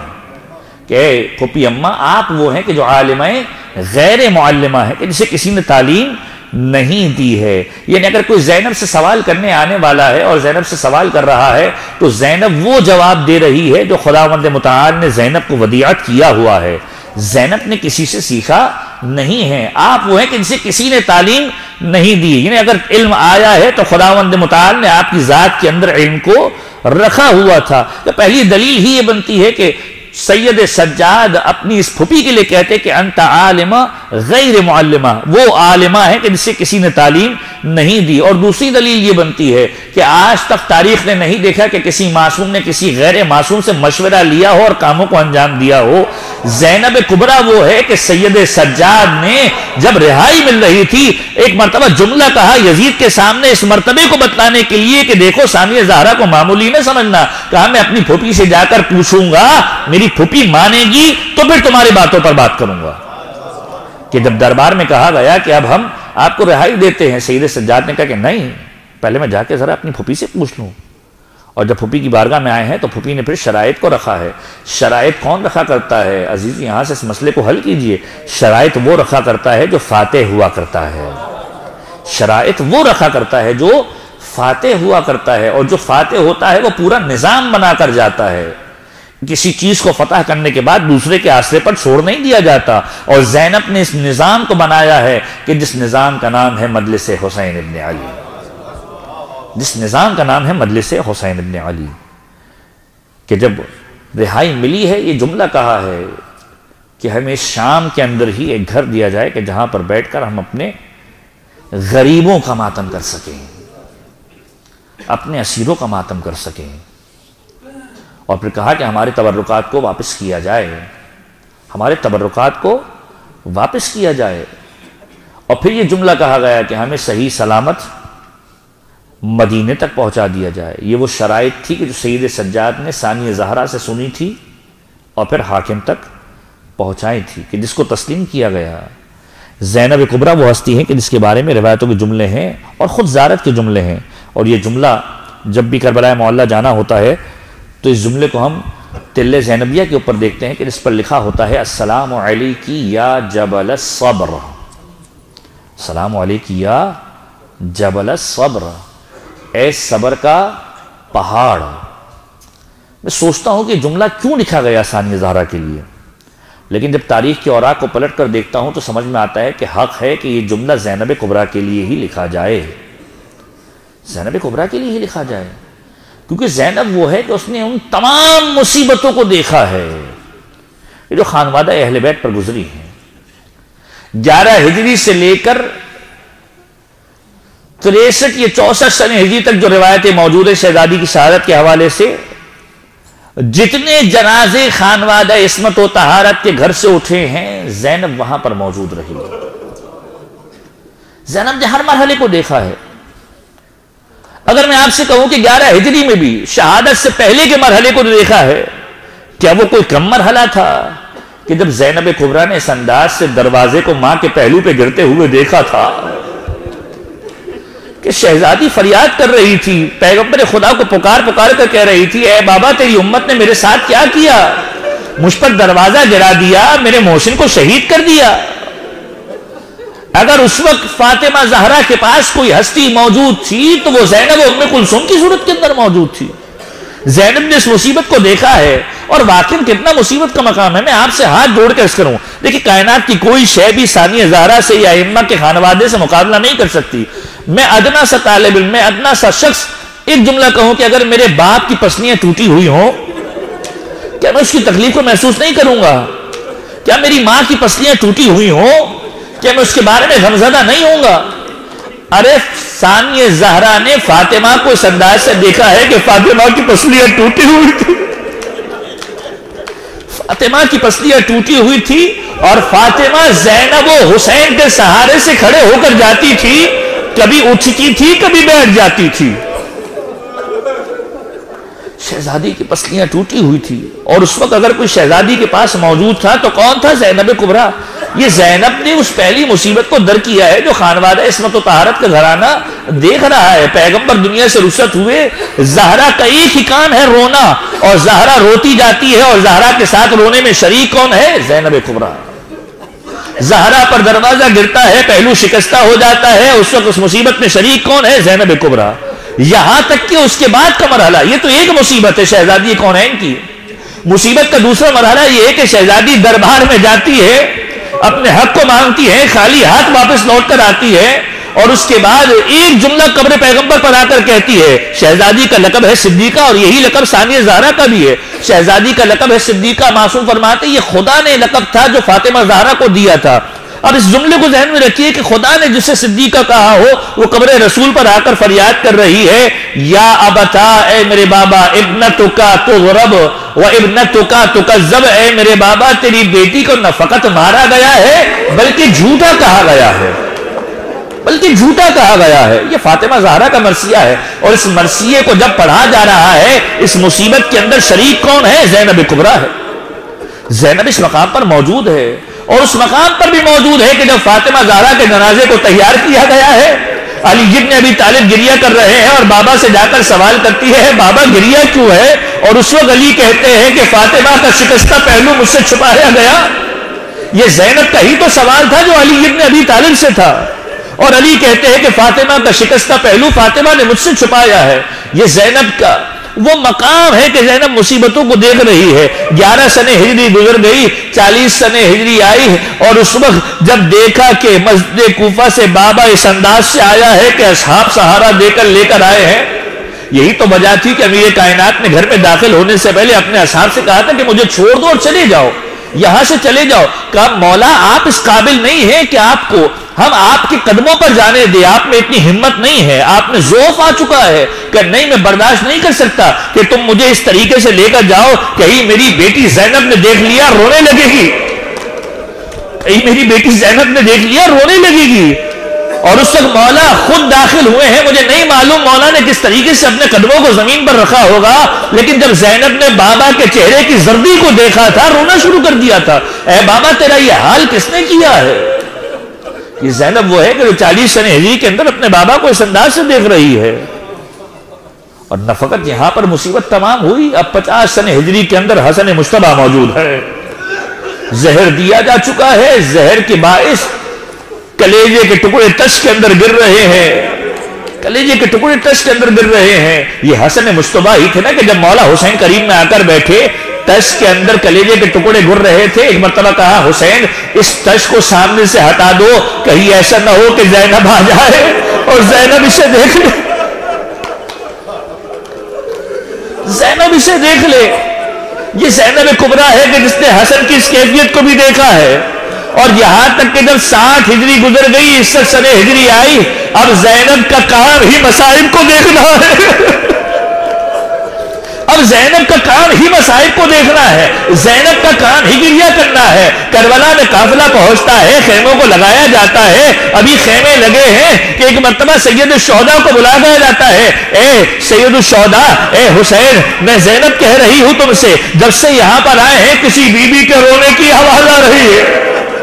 کہ اے پھوپھی اماں آپ وہ ہیں کہ جو عالمہ غیر معلمہ ہے, کہ جسے کسی نے تعلیم نہیں دی ہے. یعنی اگر کوئی زینب سے سوال کرنے آنے والا ہے اور زینب سے سوال کر رہا ہے تو زینب وہ جواب دے رہی ہے جو خداوند متعال نے زینب کو ودیعت کیا ہوا ہے. زینب نے کسی سے سیکھا نہیں ہے, آپ وہ ہیں کہ جسے کسی نے تعلیم نہیں دی. یعنی اگر علم آیا ہے تو خداوند متعال نے آپ کی ذات کے اندر علم کو رکھا ہوا تھا. تو پہلی دلیل ہی یہ بنتی ہے کہ سید سجاد اپنی اس پھوپھی کے لیے کہتے کہ انت عالمہ غیر معلمہ, وہ عالمہ ہے کہ جسے کسی نے تعلیم نہیں دی. اور دوسری دلیل یہ بنتی ہے کہ آج تک تاریخ نے نہیں دیکھا کہ کسی معصوم نے کسی غیر معصوم سے مشورہ لیا ہو اور کاموں کو انجام دیا ہو. زینب کبریٰ وہ ہے کہ سید سجاد نے جب رہائی مل رہی تھی ایک مرتبہ جملہ کہا یزید کے سامنے اس مرتبے کو بتلانے کے لیے کہ دیکھو ثانیہ زہرا کو معمولی نہ سمجھنا. کہا میں اپنی پھوپھی سے جا کر پوچھوں گا, میری پھوپھی مانے گی تو پھر تمہاری باتوں پر بات کروں گا. کہ جب دربار میں کہا گیا کہ اب ہم آپ کو رہائی دیتے ہیں, سید سجاد نے کہا کہ نہیں, پہلے میں جا کے ذرا اپنی پھوپھی سے پوچھ لوں. اور جب پھوپھی کی بارگاہ میں آئے ہیں تو پھوپھی نے پھر شرائط کو رکھا ہے. شرائط کون رکھا کرتا ہے عزیز, یہاں سے اس مسئلے کو حل کیجئے. شرائط وہ رکھا کرتا ہے جو فاتح ہوا کرتا ہے. شرائط وہ رکھا کرتا ہے جو فاتح ہوا کرتا ہے, اور جو فاتح ہوتا ہے وہ پورا نظام بنا کر جاتا ہے. کسی چیز کو فتح کرنے کے بعد دوسرے کے آسرے پر چھوڑ نہیں دیا جاتا. اور زینب نے اس نظام کو بنایا ہے کہ جس نظام کا نام ہے مجلس حسین ابن علی, جس نظام کا نام ہے مجلس حسین ابن علی. کہ جب رہائی ملی ہے یہ جملہ کہا ہے کہ ہمیں شام کے اندر ہی ایک گھر دیا جائے کہ جہاں پر بیٹھ کر ہم اپنے غریبوں کا ماتم کر سکیں, اپنے اسیروں کا ماتم کر سکیں. اور پھر کہا کہ ہمارے تبرکات کو واپس کیا جائے, ہمارے تبرکات کو واپس کیا جائے. اور پھر یہ جملہ کہا گیا کہ ہمیں صحیح سلامت مدینے تک پہنچا دیا جائے۔ یہ وہ شرائط تھی کہ جو سید سجاد نے ثانیہ زہرا سے سنی تھی اور پھر حاکم تک پہنچائی تھی، کہ جس کو تسلیم کیا گیا۔ زینب کبریٰ وہ ہستی ہیں کہ جس کے بارے میں روایتوں کے جملے ہیں اور خود زیارت کے جملے ہیں، اور یہ جملہ جب بھی کربلا معلیٰ جانا ہوتا ہے تو اس جملے کو ہم تل زینبیہ کے اوپر دیکھتے ہیں کہ جس پر لکھا ہوتا ہے السلام علیکی یا جبل الصبر، السلام علیکی یا جبل الصبر، اے صبر کا پہاڑ۔ میں سوچتا ہوں کہ جملہ کیوں لکھا گیا ثانیہ زہرا کے لیے، لیکن جب تاریخ کے اوراق کو پلٹ کر دیکھتا ہوں تو سمجھ میں آتا ہے کہ حق ہے کہ یہ جملہ زینب کبریٰ کے لیے ہی لکھا جائے، زینب کبریٰ کے لیے ہی لکھا جائے، کیونکہ زینب وہ ہے کہ اس نے ان تمام مصیبتوں کو دیکھا ہے جو خانوادہ اہل بیت پر گزری ہیں۔ گیارہ ہجری سے لے کر تریسٹھ یا چونسٹھ سن ہجری تک جو روایتیں موجود ہیں شہزادی کی شہادت کے حوالے سے، جتنے جنازے خانوادہ عصمت و طہارت کے گھر سے اٹھے ہیں زینب وہاں پر موجود رہی۔ زینب نے ہر مرحلے کو دیکھا ہے۔ اگر میں آپ سے کہوں کہ گیارہ ہجری میں بھی شہادت سے پہلے کے مرحلے کو دیکھا ہے، کیا وہ کوئی کم مرحلہ تھا کہ جب زینب کبریٰ نے اس انداز سے دروازے کو ماں کے پہلو پہ گرتے ہوئے دیکھا تھا کہ شہزادی فریاد کر رہی تھی، پیغمبر خدا کو پکار پکار کر کہہ رہی تھی اے بابا تیری امت نے میرے ساتھ کیا کیا، مجھ پر دروازہ گرا دیا، میرے محسن کو شہید کر دیا۔ اگر اس وقت فاطمہ زہرا کے پاس کوئی ہستی موجود تھی تو وہ زینب و ام کلثوم کی صورت کے اندر موجود تھی۔ زینب نے اس مصیبت کو دیکھا ہے، اور واقعی کتنا مصیبت کا مقام ہے۔ میں آپ سے ہاتھ جوڑ کے عرض کروں، دیکھیں کائنات کی کوئی شے بھی ثانیہ زہرا سے یا ائمہ کے خانوادے سے مقابلہ نہیں کر سکتی۔ میں ادنا سا طالب علم، میں ادنا سا شخص ایک جملہ کہوں کہ اگر میرے باپ کی پسلیاں ٹوٹی ہوئی ہوں، کیا میں اس کی تکلیف کو محسوس نہیں کروں گا؟ کیا میری ماں کی پسلیاں ٹوٹی ہوئی ہوں، کیا میں اس کے بارے میں غمزدہ نہیں ہوں گا؟ ارے ثانیہ زہرا نے فاطمہ کو اس انداز سے دیکھا ہے کہ فاطمہ کی پسلیاں ٹوٹی ہوئی تھی، فاطمہ کی پسلیاں ٹوٹی ہوئی تھی، اور فاطمہ زینب و حسین کے سہارے سے کھڑے ہو کر جاتی تھی، کبھی اٹھتی تھی کبھی بیٹھ جاتی تھی۔ شہزادی کی پسلیاں ٹوٹی ہوئی تھی، اور اس وقت اگر کوئی شہزادی کے پاس موجود تھا تو کون تھا؟ زینب کبریٰ۔ یہ زینب نے اس پہلی مصیبت کو در کیا ہے جو خانوادہ عصمت و طہارت کا گھرانہ دیکھ رہا ہے۔ پیغمبر دنیا سے رخصت ہوئے، زہرا کا ایک ہی کام ہے رونا، اور زہرا روتی جاتی ہے، اور زہرا کے ساتھ رونے میں شریک کون ہے؟ زینب کبریٰ۔ زہرا پر دروازہ گرتا ہے، پہلو شکستہ ہو جاتا ہے، اس وقت اس مصیبت میں شریک کون ہے؟ زینب کبریٰ۔ یہاں تک کہ اس کے بعد کا مرحلہ، یہ تو ایک مصیبت ہے شہزادی کونین کی، مصیبت کا دوسرا مرحلہ یہ ہے کہ شہزادی دربار میں جاتی ہے، اپنے حق کو مانگتی ہے، خالی ہاتھ واپس لوٹ کر آتی ہے، اور اس کے بعد ایک جملہ قبر پیغمبر پر آ کر کہتی ہے۔ شہزادی کا لقب ہے صدیقہ، اور یہی لقب ثانیہ زہرا کا بھی ہے۔ شہزادی کا لقب ہے صدیقہ، معصوم فرماتے یہ خدا نے لقب تھا جو فاطمہ زہرا کو دیا تھا۔ اب اس جملے کو ذہن میں رکھیے کہ خدا نے جسے صدیقہ کہا ہو وہ قبر رسول پر آ کر فریاد کر رہی ہے، یا ابتا، اے میرے بابا، ابنتک تغرب و ابنتک تکذب، اے میرے بابا تیری بیٹی کو نہ فقط مارا گیا ہے بلکہ جھوٹا کہا گیا ہے، بلکہ جھوٹا کہا گیا ہے۔ یہ فاطمہ زہرا کا مرثیہ ہے، اور اس مرثیے کو جب پڑھا جا رہا ہے اس مصیبت کے اندر شریک کون ہے؟ زینب کبریٰ ہے۔ زینب اس مقام پر موجود ہے، اور اس مقام پر بھی موجود ہے کہ جب فاطمہ زہرا کے جنازے کو تیار کیا گیا ہے، علی ابن ابی طالب گریہ کر رہے ہیں، اور بابا سے جا کر سوال کرتی ہے بابا گریہ کیوں ہے؟ اور اس وقت علی کہتے ہیں کہ فاطمہ کا شکستہ پہلو مجھ سے چھپایا گیا۔ یہ زینب کا ہی تو سوال تھا جو علی ابن ابی طالب سے تھا، اور علی کہتے ہیں کہ فاطمہ کا شکستہ پہلو فاطمہ نے مجھ سے چھپایا ہے۔ یہ زینب کا وہ مقام ہے کہ زینب مصیبتوں کو دیکھ رہی ہے۔ گیارہ سنیں ہجری گزر گئی، چالیس سنیں ہجری آئی، اور اس وقت جب دیکھا کہ مسجد کوفہ سے بابا اس انداز سے آیا ہے کہ اصحاب سہارا دے کر لے کر آئے ہیں، یہی تو وجہ تھی کہ امیر کائنات نے گھر میں داخل ہونے سے پہلے اپنے اصحاب سے کہا تھا کہ مجھے چھوڑ دو اور چلے جاؤ، یہاں سے چلے جاؤ۔ کہا مولا آپ اس قابل نہیں ہیں کہ آپ کو ہم آپ کے قدموں پر جانے دیں، آپ میں اتنی ہمت نہیں ہے، آپ میں ذوف آ چکا ہے کہ نہیں میں برداشت نہیں کر سکتا کہ تم مجھے اس طریقے سے لے کر جاؤ، کہیں میری بیٹی زینب نے دیکھ لیا رونے لگے گی، کہیں میری بیٹی زینب نے دیکھ لیا رونے لگے گی۔ اور اس وقت مولا خود داخل ہوئے ہیں. مجھے نہیں معلوم مولا نے کس طریقے سے اپنے قدموں کو زمین پر رکھا ہوگا, لیکن جب زینب نے بابا کے چہرے کی زردی کو دیکھا تھا رونا شروع کر دیا تھا. اے بابا تیرا یہ حال کس نے کیا ہے؟ یہ زینب وہ ہے کہ جو چالیس سن ہجری کے اندر اپنے بابا کو اس انداز سے دیکھ رہی ہے. اور نہ فقط یہاں پر مصیبت تمام ہوئی, اب پچاس سن ہجری کے اندر حسن مجتبیٰ موجود ہے. زہر دیا جا چکا ہے, زہر کے باعث کلیجے کے ٹکڑے تش کے اندر گر رہے ہیں, کلیجے کے ٹکڑے تش کے اندر گر رہے ہیں. یہ حسن مجتبیٰ ہی تھے نا کہ جب مولا حسین کریم میں آ کر بیٹھے, تش کے اندر کلیجے کے ٹکڑے گر رہے تھے. ایک مرتبہ کہا حسین اس تش کو سامنے سے ہٹا دو, کہیں ایسا نہ ہو کہ زینب آ جائے اور زینب اسے دیکھ لے, زینب اسے دیکھ لے. یہ زینب کبریٰ ہے کہ جس نے حسن کی اس کیفیت کو بھی دیکھا ہے. اور یہاں تک کہ جب ساٹھ ہجری گزر گئی, اس سے سن ہجری آئی, اب زینب کا کام ہی مصائب کو دیکھنا ہے. اب زینب کا کام ہی مصائب کو دیکھنا ہے, زینب کا کام ہی گریہ کرنا ہے. کربلا میں قافلہ پہنچتا ہے, خیموں کو لگایا جاتا ہے, ابھی خیمے لگے ہیں کہ ایک مرتبہ سید الشہداء کو بلا دیا جاتا ہے. اے سید الشہداء, اے حسین, میں زینب کہہ رہی ہوں تم سے, جب سے یہاں پر آئے ہیں کسی بی بی کے رونے کی آواز آ رہی ہے,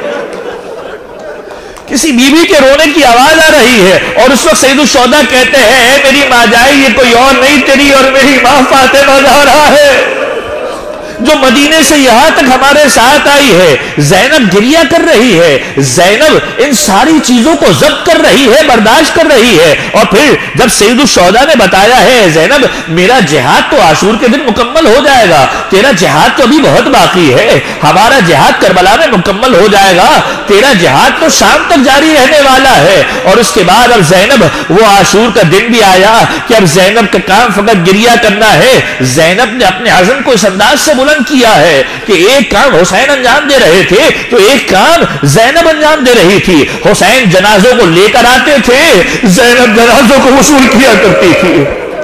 کسی بی بی کے رونے کی آواز آ رہی ہے. اور اس وقت سید الشہداء کہتے ہیں اے میری ماں جائے, یہ کوئی اور نہیں تیری اور میری ماں فاطمہ زہرا ہے جو مدینے سے یہاں تک ہمارے ساتھ آئی ہے. زینب گریہ کر رہی ہے, زینب ان ساری چیزوں کو ضبط کر رہی ہے, برداشت کر رہی ہے. اور پھر جب سید الشہداء نے بتایا ہے زینب میرا جہاد تو عاشور کے دن مکمل ہو جائے گا, تیرا جہاد تو ابھی بہت باقی ہے, ہمارا جہاد کربلا میں مکمل ہو جائے گا, تیرا جہاد تو شام تک جاری رہنے والا ہے. اور اس کے بعد اب زینب وہ عاشور کا دن بھی آیا کہ اب زینب کا کام فقط گریہ کرنا ہے. زینب نے اپنے عزم کو اس انداز سے کیا ہے کہ ایک کام حسین انجام دے رہے تھے تو ایک کام زینب انجام دے رہی تھی. حسین جنازوں کو لے کر آتے تھے, زینب جنازوں کو وصول کیا کرتی تھی.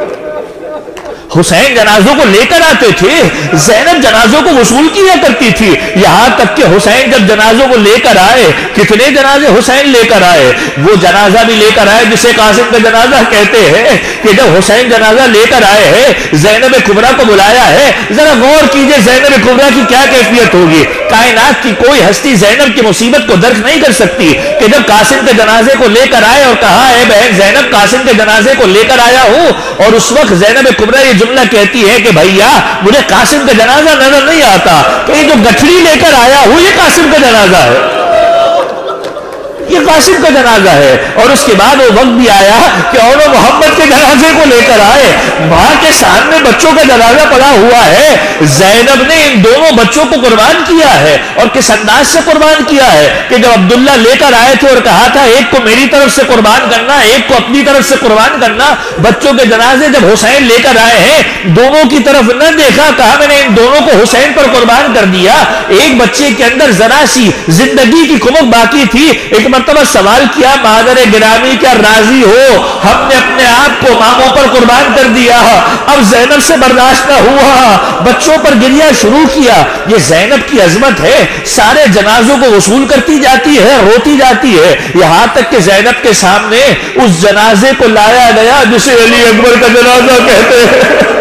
حسین جنازوں کو لے کر آتے تھے, زینب جنازوں کو وصول کیا کرتی تھی. یہاں تک کہ حسین جب جنازوں کو لے کر آئے, کتنے جنازے حسین لے کر آئے, وہ جنازہ بھی لے کر آئے جسے قاسم کا جنازہ کہتے ہیں کہ جب حسین جنازہ لے کر آئے ہیں, زینب کبریٰ کو بلایا ہے. ذرا غور کیجئے زینب کبریٰ کی کیا کیفیت ہوگی. کائنات کی کوئی ہستی زینب کی مصیبت کو درک نہیں کر سکتی کہ جب قاسم کے جنازے کو لے کر آئے اور کہا اے بہن زینب قاسم کے جنازے کو لے کر آیا ہوں, اور اس وقت زینب کبریٰ یہ جملہ کہتی ہے کہ بھائیا مجھے قاسم کا جنازہ نظر نہیں آتا, کہ یہ جو گٹھڑی لے کر آیا ہوں یہ قاسم کا جنازہ ہے, یہ قاسم کا جنازہ ہے. اور اس کے بعد وہ وقت بھی آیا کہ اور محمد کے جنازے کو لے کر آئے. ماں کے سامنے بچوں کا جنازہ پڑا ہوا ہے, زینب نے ان دونوں بچوں کو قربان کیا ہے. اور کس انداز سے قربان کیا ہے کہ جب عبداللہ لے کر آئے تھے اور کہا تھا ایک کو میری طرف سے قربان کرنا, ایک کو اپنی طرف سے قربان کرنا, بچوں کے جنازے جب حسین لے کر آئے ہیں دونوں کی طرف نہ دیکھا, کہا میں نے ان دونوں کو حسین پر قربان کر دیا. ایک بچے کے اندر ذرا سی زندگی کی کمک باقی تھی. ایک مرتبہ سوال کیا مادر گرامی کیا راضی ہو, ہم نے اپنے آپ کو ماموں پر قربان کر دیا. اب زینب سے برداشت نہ ہوا, بچوں پر گریہ شروع کیا. یہ زینب کی عظمت ہے, سارے جنازوں کو وصول کرتی جاتی ہے, روتی جاتی ہے, یہاں تک کہ زینب کے سامنے اس جنازے کو لایا گیا جسے علی اکبر کا جنازہ کہتے ہیں.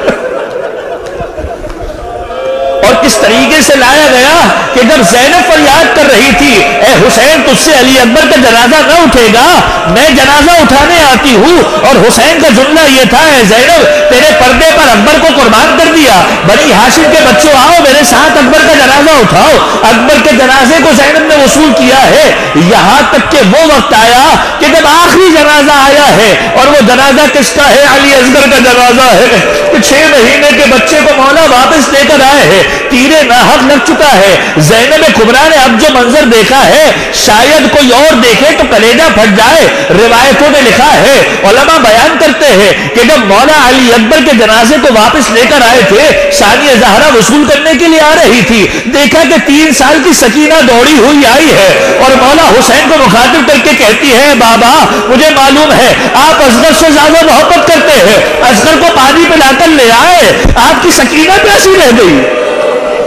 اور کس طریقے سے لایا گیا کہ جب زینب فریاد کر رہی تھی اے حسین تجھ سے علی اکبر کا جنازہ نہ اٹھے گا, میں جنازہ اٹھانے آتی ہوں. اور حسین کا جملہ یہ تھا اے زینب تیرے پردے پر اکبر کو قربان کر دیا, بنی ہاشم کے بچوں آؤ میرے ساتھ اکبر کا جنازہ اٹھاؤ. اکبر کے جنازے کو زینب نے وصول کیا ہے. یہاں تک کہ وہ وقت آیا کہ جب آخری جنازہ آیا ہے, اور وہ جنازہ کس کا ہے, علی اصغر کا جنازہ ہے. کہ چھ مہینے کے بچے کو مولا واپس لے کر آئے ہیں, تیرے ناحق لگ چکا ہے. زینب کبریٰ نے اب جو منظر دیکھا ہے شاید کوئی اور دیکھے تو کلیجہ پھٹ جائے. روایتوں نے لکھا ہے, علماء بیان کرتے ہیں کہ جب مولا علی اکبر کے جنازے کو واپس لے کر آئے تھے, ثانیہ زہرا وصول کرنے کے لیے آ رہی تھی, دیکھا کہ تین سال کی سکینہ دوڑی ہوئی آئی ہے اور مولا حسین کو مخاطب کر کے کہتی ہے بابا مجھے معلوم ہے آپ اصغر سے زیادہ محبت کرتے ہیں, اصغر کو پانی پلا کر لے آئے, آپ کی سکینہ پیاسی رہ گئی.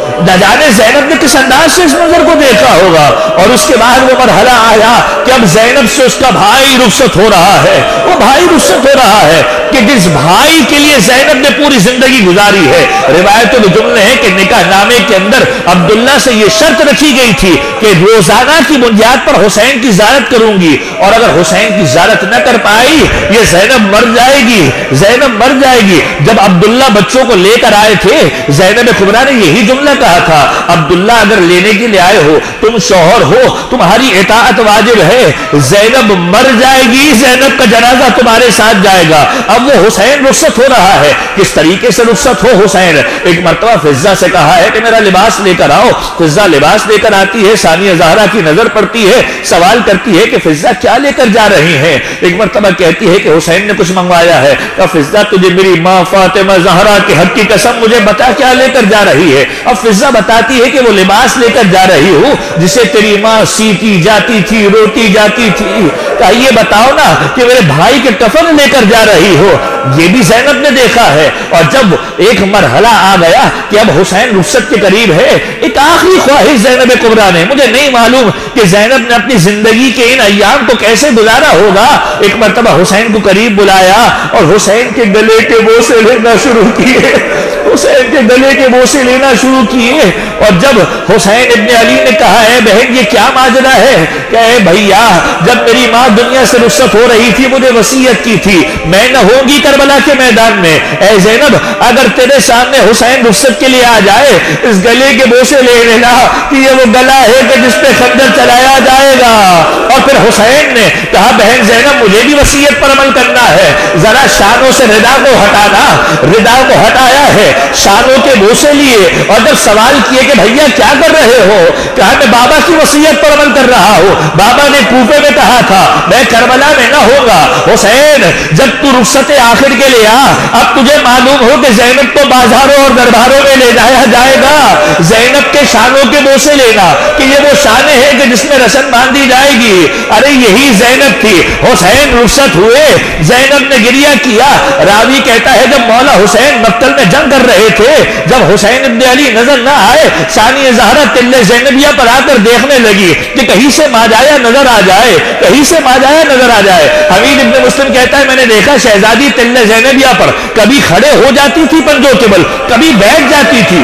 نہ جانے زینب نے کس انداز سے اس منظر کو دیکھا ہوگا. اور اس کے بعد وہ مرحلہ آیا کہ اب زینب سے اس کا بھائی رخصت ہو رہا ہے. وہ بھائی رخصت ہو رہا ہے کہ جس بھائی کے لیے زینب نے پوری زندگی گزاری ہے. روایتوں میں جملے ہیں کہ نکاح نامے کے اندر عبداللہ سے یہ شرط رکھی گئی تھی کہ روزانہ کی بنیاد پر حسین کی زیارت کروں گی، اور اگر حسین کی زیارت نہ کر پائی یہ زینب مر جائے گی، زینب مر جائے گی. جب عبداللہ بچوں کو لے کر آئے تھے زینب کبریٰ نے یہی جملہ کہا تھا، عبداللہ اگر لینے کے لیے آئے ہو، تم شوہر ہو، تمہاری اطاعت واجب ہے. زینب مر جائے گی، زینب کا جنازہ تمہارے ساتھ جائے گا. اب وہ حسین رخصت ہو رہا ہے. کس طریقے سے رخصت ہو حسین؟ ایک مرتبہ فضہ سے کہا ہے کہ میرا لباس لے کر آؤ. فضہ لباس لے کر آتی ہے. ثانیہ زہرا کی نظر پڑتی ہے، سوال کرتی ہے کہ فضہ کیا لے کر جا رہی ہیں؟ ایک مرتبہ کہتی ہے کہ حسین نے کچھ منگوایا ہے. کہا فضہ تجھے میری ماں فاطمہ زہرا کے حق کی قسم مجھے بتا کیا لے کر جا رہی ہے. اب فضہ بتاتی ہے کہ وہ لباس لے کر جا رہی ہوں جسے تیری ماں سیتی جاتی تھی، روتی جاتی تھی. کہا یہ بتاؤ نا کہ میرے بھائی کے کفن لے کر جا رہی ہو. یہ بھی زینب نے دیکھا ہے. اور جب ایک مرحلہ آ گیا کہ اب حسین رخصت کے قریب ہے، ایک آخری خواہش زینب کبریٰ نے، مجھے نہیں معلوم کہ زینب نے اپنی زندگی کے ان ایام کو کیسے گزارا ہوگا، ایک مرتبہ حسین کو قریب بلایا اور حسین کے گلے کے بوسے لینا شروع کیے. حسین کے گلے کے بوسے لینا شروع کیے. اور جب حسین ابن علی نے کہا ہے بہن یہ کیا ماجرا ہے؟ کہ اے بھیا جب میری ماں دنیا سے رخصت ہو رہی تھی مجھے وصیت کی تھی میں نہ ہوگی کربلا کے میدان میں. اے زینب اگر تیرے سامنے حسین رخصت کے لیے آ جائے اس گلے کے بوسے لے لینا کہ یہ وہ گلا ہے کہ جس پہ خنجر چلایا جائے گا. اور پھر حسین نے کہا بہن زینب مجھے بھی وصیت پر عمل کرنا ہے، ذرا شانوں سے ردا کو ہٹانا. ردا کو ہٹایا ہے، شانوں کے بوسے لیے. اور جب سوال کیے کہ بھیا کیا کر رہے ہو؟ کہا میں بابا کی وصیت پر عمل کر رہا ہوں. بابا نے کوفے میں کہا تھا میں کربلا میں نہ ہوگا. حسین جب تو رخصت آخر کے لیے آ، اب تجھے معلوم ہو کہ زینب کو بازاروں اور درباروں میں لے جایا جائے گا. زینب کے شانوں کے بوسے لینا کہ یہ وہ شانیں ہیں کہ جس میں رسن باندھی جائے گی. ارے یہی زینب تھی. حسین رخصت ہوئے، زینب نے گریہ کیا. راوی کہتا ہے جب مولا حسین مقتل میں جنگ کر رہے تھے، جب حسین ابن علی نظر نہ آئے، ثانیہ زہرا تلے زینبیہ پر آ کر دیکھنے لگی کہ کہیں سے ماجایا نظر آ جائے، کہیں سے ماجایا نظر آ جائے. حمید ابن مسلم کہتا ہے میں نے دیکھا شہزادی تلے زینبیہ پر کبھی کھڑے ہو جاتی تھی پنجوں کے بل، کبھی بیٹھ جاتی تھی،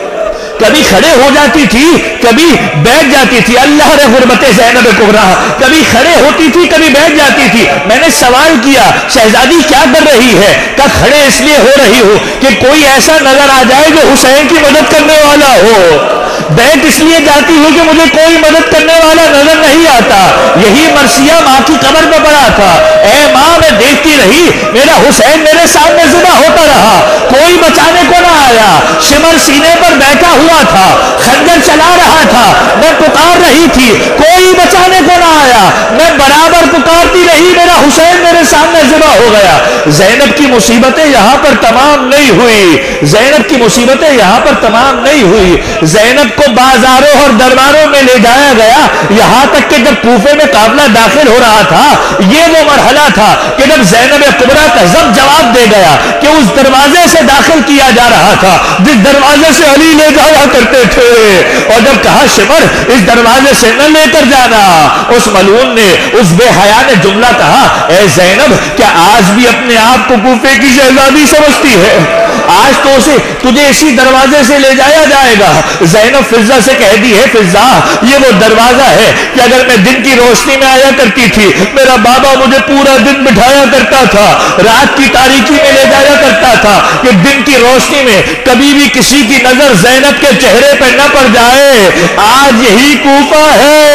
کبھی کھڑے ہو جاتی تھی کبھی بیٹھ جاتی تھی. اللہ رے غربت زینب کبریٰ، کبھی کھڑے ہوتی تھی کبھی بیٹھ جاتی تھی. میں نے سوال کیا شہزادی کیا کر رہی ہے؟ کہ کھڑے اس لیے ہو رہی ہو کہ کوئی ایسا نظر آ جائے جو حسین کی مدد کرنے والا ہو. بیٹھ اس لیے جاتی ہوں کہ مجھے کوئی مدد کرنے والا نظر نہیں آتا. یہی مرثیہ ماں کی قبر پہ پڑا تھا. اے ماں میں دیکھتی رہی میرا حسین میرے سامنے ذبح ہوتا رہا، کوئی بچانے کو نہ آیا. شمر سینے پر بیٹھا ہوا تھا، خنجر چلا رہا تھا، میں پکار رہی تھی، کوئی بچانے کو نہ آیا. میں برابر پکارتی رہی، میرا حسین میرے سامنے ذبح ہو گیا. زینب کی مصیبتیں یہاں پر تمام نہیں ہوئی. زینب کی مصیبتیں یہاں پر تمام نہیں ہوئی. زینب کو بازاروں اور درباروں میں لے جایا گیا، یہاں تک کہ جب کوفے میں قافلہ داخل ہو رہا تھا یہ وہ مرحلہ تھا کہ جب زینب کبریٰ کا ضبط جواب دے گیا کہ اس دروازے سے داخل کیا جا رہا تھا جس دروازے سے علی لے جایا کرتے تھے. اور جب کہا شمر اس دروازے سے نہ لے کر جانا، اس ملعون نے، اس بے حیا نے جملہ کہا اے زینب کیا آج بھی اپنے آپ کو کوفے کی شہزادی سمجھتی ہے؟ آج تو اسے تجھے اسی دروازے سے لے جایا جائے گا. زینب فضہ سے کہہ دی ہے فضہ یہ وہ دروازہ ہے کہ اگر میں دن کی روشنی میں آیا کرتی تھی میرا بابا مجھے پورا دن بٹھایا کرتا تھا، رات کی تاریکی میں لے جایا کرتا تھا کہ دن کی روشنی میں کبھی بھی کسی کی نظر زینب کے چہرے پہ نہ پڑ جائے. آج یہی کوفہ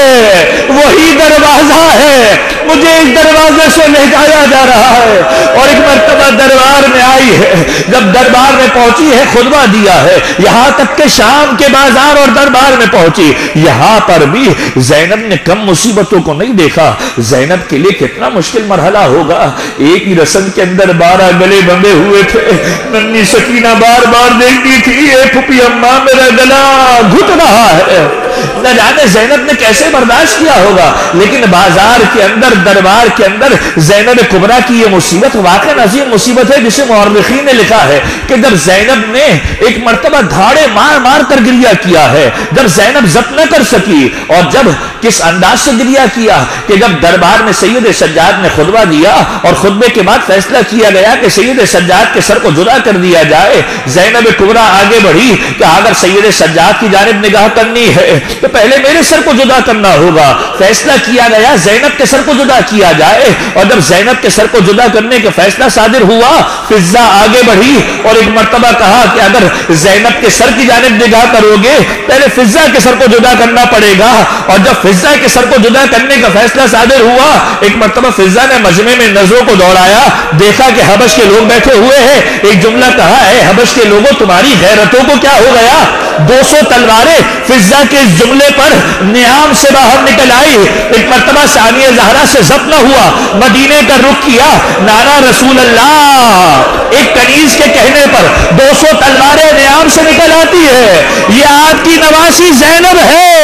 ہے، وہی دروازہ ہے، مجھے اس دروازے سے لے جایا جا رہا ہے. اور ایک مرتبہ دربار میں آئی ہے، جب دربار میں پہنچی ہے خطبہ دیا ہے، یہاں تک کہ شام کے بازار اور دربار میں پہنچی. یہاں پر بھی زینب نے کم مصیبتوں کو نہیں دیکھا. زینب کے لیے کتنا مشکل مرحلہ ہوگا. ایک ہی رسم کے اندر بارہ گلے بندھے ہوئے تھے. ننھی سکینہ بار بار دیکھتی تھی اے پھپھی اماں میرا گلا گھٹ رہا ہے. نہ جانے زینب نے کیسے برداشت کیا ہوگا، لیکن بازار کے اندر، دربار کے اندر زینب کبریٰ کی یہ مصیبت واقعی عظیم مصیبت ہے، جسے مورخین نے لکھا ہے کہ جب زینب نے ایک مرتبہ دھاڑے مار مار کر گریہ کیا ہے، جب زینب ضبط نہ کر سکی، اور جب کس انداز سے گریہ کیا کہ جب دربار میں سید سجاد نے خطبہ دیا اور خطبے کے بعد فیصلہ کیا گیا کہ سید سجاد کے سر کو جدا کر دیا جائے، زینب کبریٰ آگے بڑھی کہ اگر سید سجاد کی جانب نگاہ کرنی ہے تو پہلے میرے سر کو جدا کرنا ہوگا۔ فیصلہ کیا گیا زینب کے سر کو جدا کیا جائے، اور جب زینب کے سر کو جدا کرنے کا فیصلہ صادر ہوا، فضہ آگے بڑھی اور ایک مرتبہ کہا کہ اگر زینب کے سر کی جانب نگاہ کرو گے پہلے فضہ کے سر کو جدا کرنا پڑے گا، اور جب فضہ کے سر کو جدا کرنے کا فیصلہ صادر ہوا، ایک مرتبہ فضہ نے مجمع میں نظروں کو دوڑایا، دیکھا کہ حبش کے لوگ بیٹھے ہوئے ہیں، ایک جملہ کہا ہے حبش کے لوگوں تمہاری غیرتوں کو کیا ہو گیا؟ دو سو تلواریں فضہ کے اس جملے پر نیام سے باہر نکل آئی۔ ایک مرتبہ ثانیہ زہرا سے ضبط نہ ہوا، مدینے کا رخ کیا، نعرہ رسول اللہ، ایک کنیز کے کہنے پر دو سو تلواریں نیام سے نکل آتی ہے۔ یہ آپ کی نواسی زینب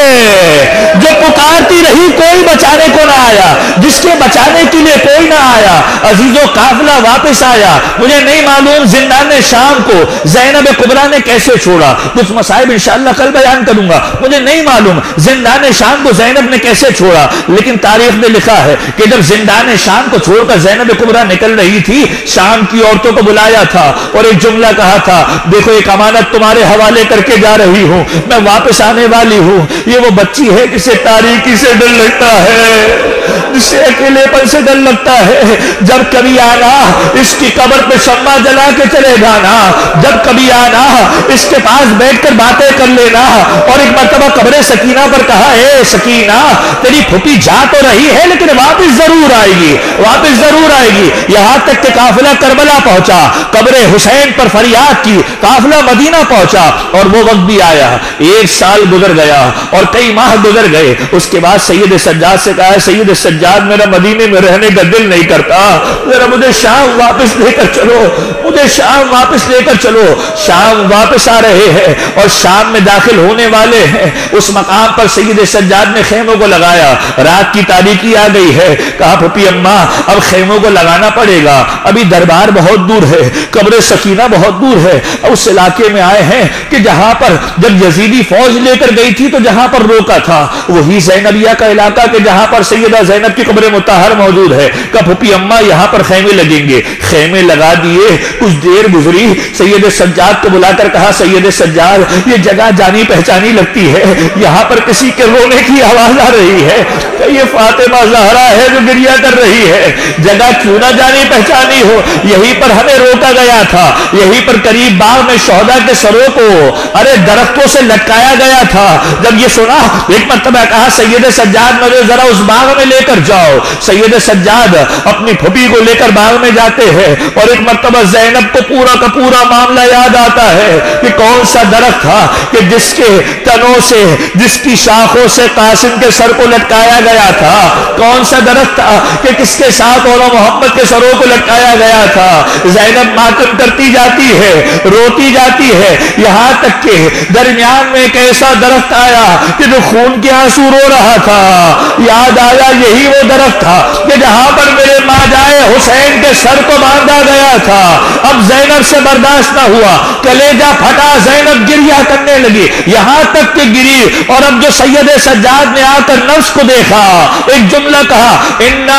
ہے جو پکارتی رہی، کوئی بچانے کو نہ آیا، جس کے بچانے کے لیے کوئی نہ آیا۔ عزیزو قافلہ واپس آیا، مجھے نہیں معلوم زندان شام کو زینب کبریٰ نے کیسے چھوڑا، کچھ مصائب انشاءاللہ کل بیان کروں گا، مجھے نہیں معلوم زندان شام کو زینب نے کیسے چھوڑا، لیکن تاریخ نے لکھا ہے کہ جب زندان شام کو چھوڑ کر زینب کبریٰ نکل رہی تھی، شام کی عورتوں کو بلایا تھا اور ایک جملہ کہا تھا، دیکھو ایک امانت تمہارے حوالے کر کے جا رہی ہوں، میں واپس آنے والی ہوں۔ یہ وہ بچی ہے جسے تاریکی سے ڈر لگتا ہے، جسے اکیلے پن سے ڈر لگتا ہے، جب کبھی آنا اس کی قبر پہ شمع جلا کے چلے جانا، جب کبھی آنا اس کے پاس بیٹھ کر باتیں کر لینا۔ اور ایک مرتبہ قبر سکینہ پر کہا، اے سکینہ تیری پھوپھی جا تو رہی ہے لیکن واپس ضرور آئے گی، واپس ضرور آئے گی۔ یہاں تک کہ قافلہ کربلا پہنچا، قبر حسین پر فریاد کی، قافلہ مدینہ پہنچا، اور وہ وقت بھی آیا، ایک سال گزر گیا اور کئی ماہ گزر گئے۔ اس کے بعد سید سجاد سے کہا، سید سجاد میرا مدینے میں رہنے کا دل نہیں کرتا، ذرا مجھے شام واپس لے کر چلو، مجھے شام واپس لے کر چلو۔ شام واپس آ رہے ہیں اور شام میں داخل ہونے والے ہیں، اس مقام پر سید سجاد نے خیموں کو لگایا، رات کی تاریکی آ گئی ہے، کہا پھپھی اماں اب خیموں کو لگانا پڑے گا، ابھی دربار بہت دور ہے، قبر سکینہ بہت دور ہے۔ اس علاقے میں آئے ہیں کہ جہاں پر جب یزیدی فوج لے کر گئی تھی تو جہاں پر روکا تھا وہی زینبیہ کا علاقہ کہ جہاں پر سیدہ زینب کی قبر مطہر موجود ہے۔ کہا پھپھی اماں یہاں پر خیمے لگیں گے، خیمے لگا دیے۔ کچھ دیر گزری، سید سجاد کو بلا کر کہا، سید سجاد یہ جگہ جانی پہچانی لگتی ہے، یہاں پر کسی کے رونے کی آواز آ رہی ہے، کہ یہ فاطمہ زہرا ہے جو گریہ کر رہی ہے، جگہ کیوں نہ جانی پہچانی ہو، یہیں پر ہمیں روکا گیا تھا، یہیں پر قریب باغ میں شہداء کے سروں کو ارے درختوں سے لٹکایا گیا تھا۔ جب یہ سنا ایک مرتبہ کہا، سید سجاد مجھے ذرا اس باغ میں لے کر جاؤ۔ سید سجاد اپنی پھوپھی کو لے کر باغ میں جاتے ہیں اور ایک مرتبہ زینب کو پورا کا پورا معاملہ یاد آتا ہے کہ کون سا درخت تھا کہ جس کے تنوں سے، جس کی شاخوں سے قاسم کے سر کو لٹکایا گیا تھا، کون سا درخت تھا کہ کس کے ساتھ اور محمد کے سروں کو لٹکایا گیا تھا۔ زینب ماتم کرتی جاتی ہے، روتی جاتی ہے، یہاں تک کہ درمیان میں ایک ایسا درخت آیا کہ جو خون کے آنسو رو رہا تھا۔ یاد آیا یہی وہ درخت تھا کہ جہاں پر میرے ماں جائے حسین کے سر کو باندھا گیا تھا۔ اب زینب سے برداشت نہ ہوا، کلیجہ پھٹا، زینب گریہ کرنے لگی، یہاں تک کہ گری۔ اور اب جو سید سجاد نے آ کر نفس کو دیکھا، ایک جملہ کہا، انا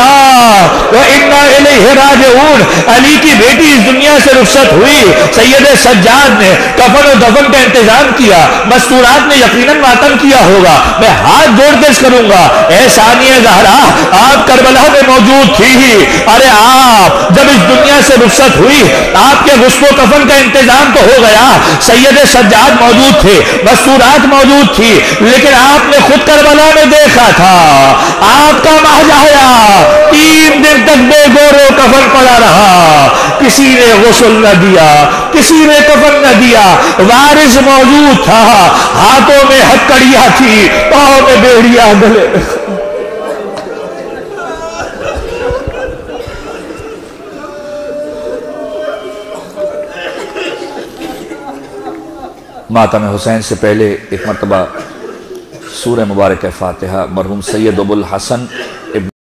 للہ و انا الیہ راجعون، علی کی بیٹی اس دنیا سے رخصت ہوئی۔ سید سجاد نے کفن و دفن کا انتظام کیا، مستورات نے یقیناً ماتم کیا ہوگا۔ میں ہاتھ جوڑ کے کروں گا، اے ثانیہ زہرا آپ کربلا میں موجود تھی ہی، ارے آپ جب اس دنیا سے رخصت ہوئی آپ کے غسل و کفن کا انتظام تو ہو گیا، سید سجاد موجود تھے، مستورات موجود تھی، لیکن آپ نے خود کربلا میں دیکھا تھا آپ کا مہجایا تین دن تک بے گور و کفن پڑا رہا، کسی نے غسل نہ دیا، کسی نے کفن نہ دیا، وارث موجود تھا، ہاتھوں میں ہتکڑیاں تھی، پاؤں میں بیڑیاں، گلے میں ماتم حسین سے پہلے ایک مرتبہ سورہ مبارک فاتحہ مرحوم سید ابو الحسن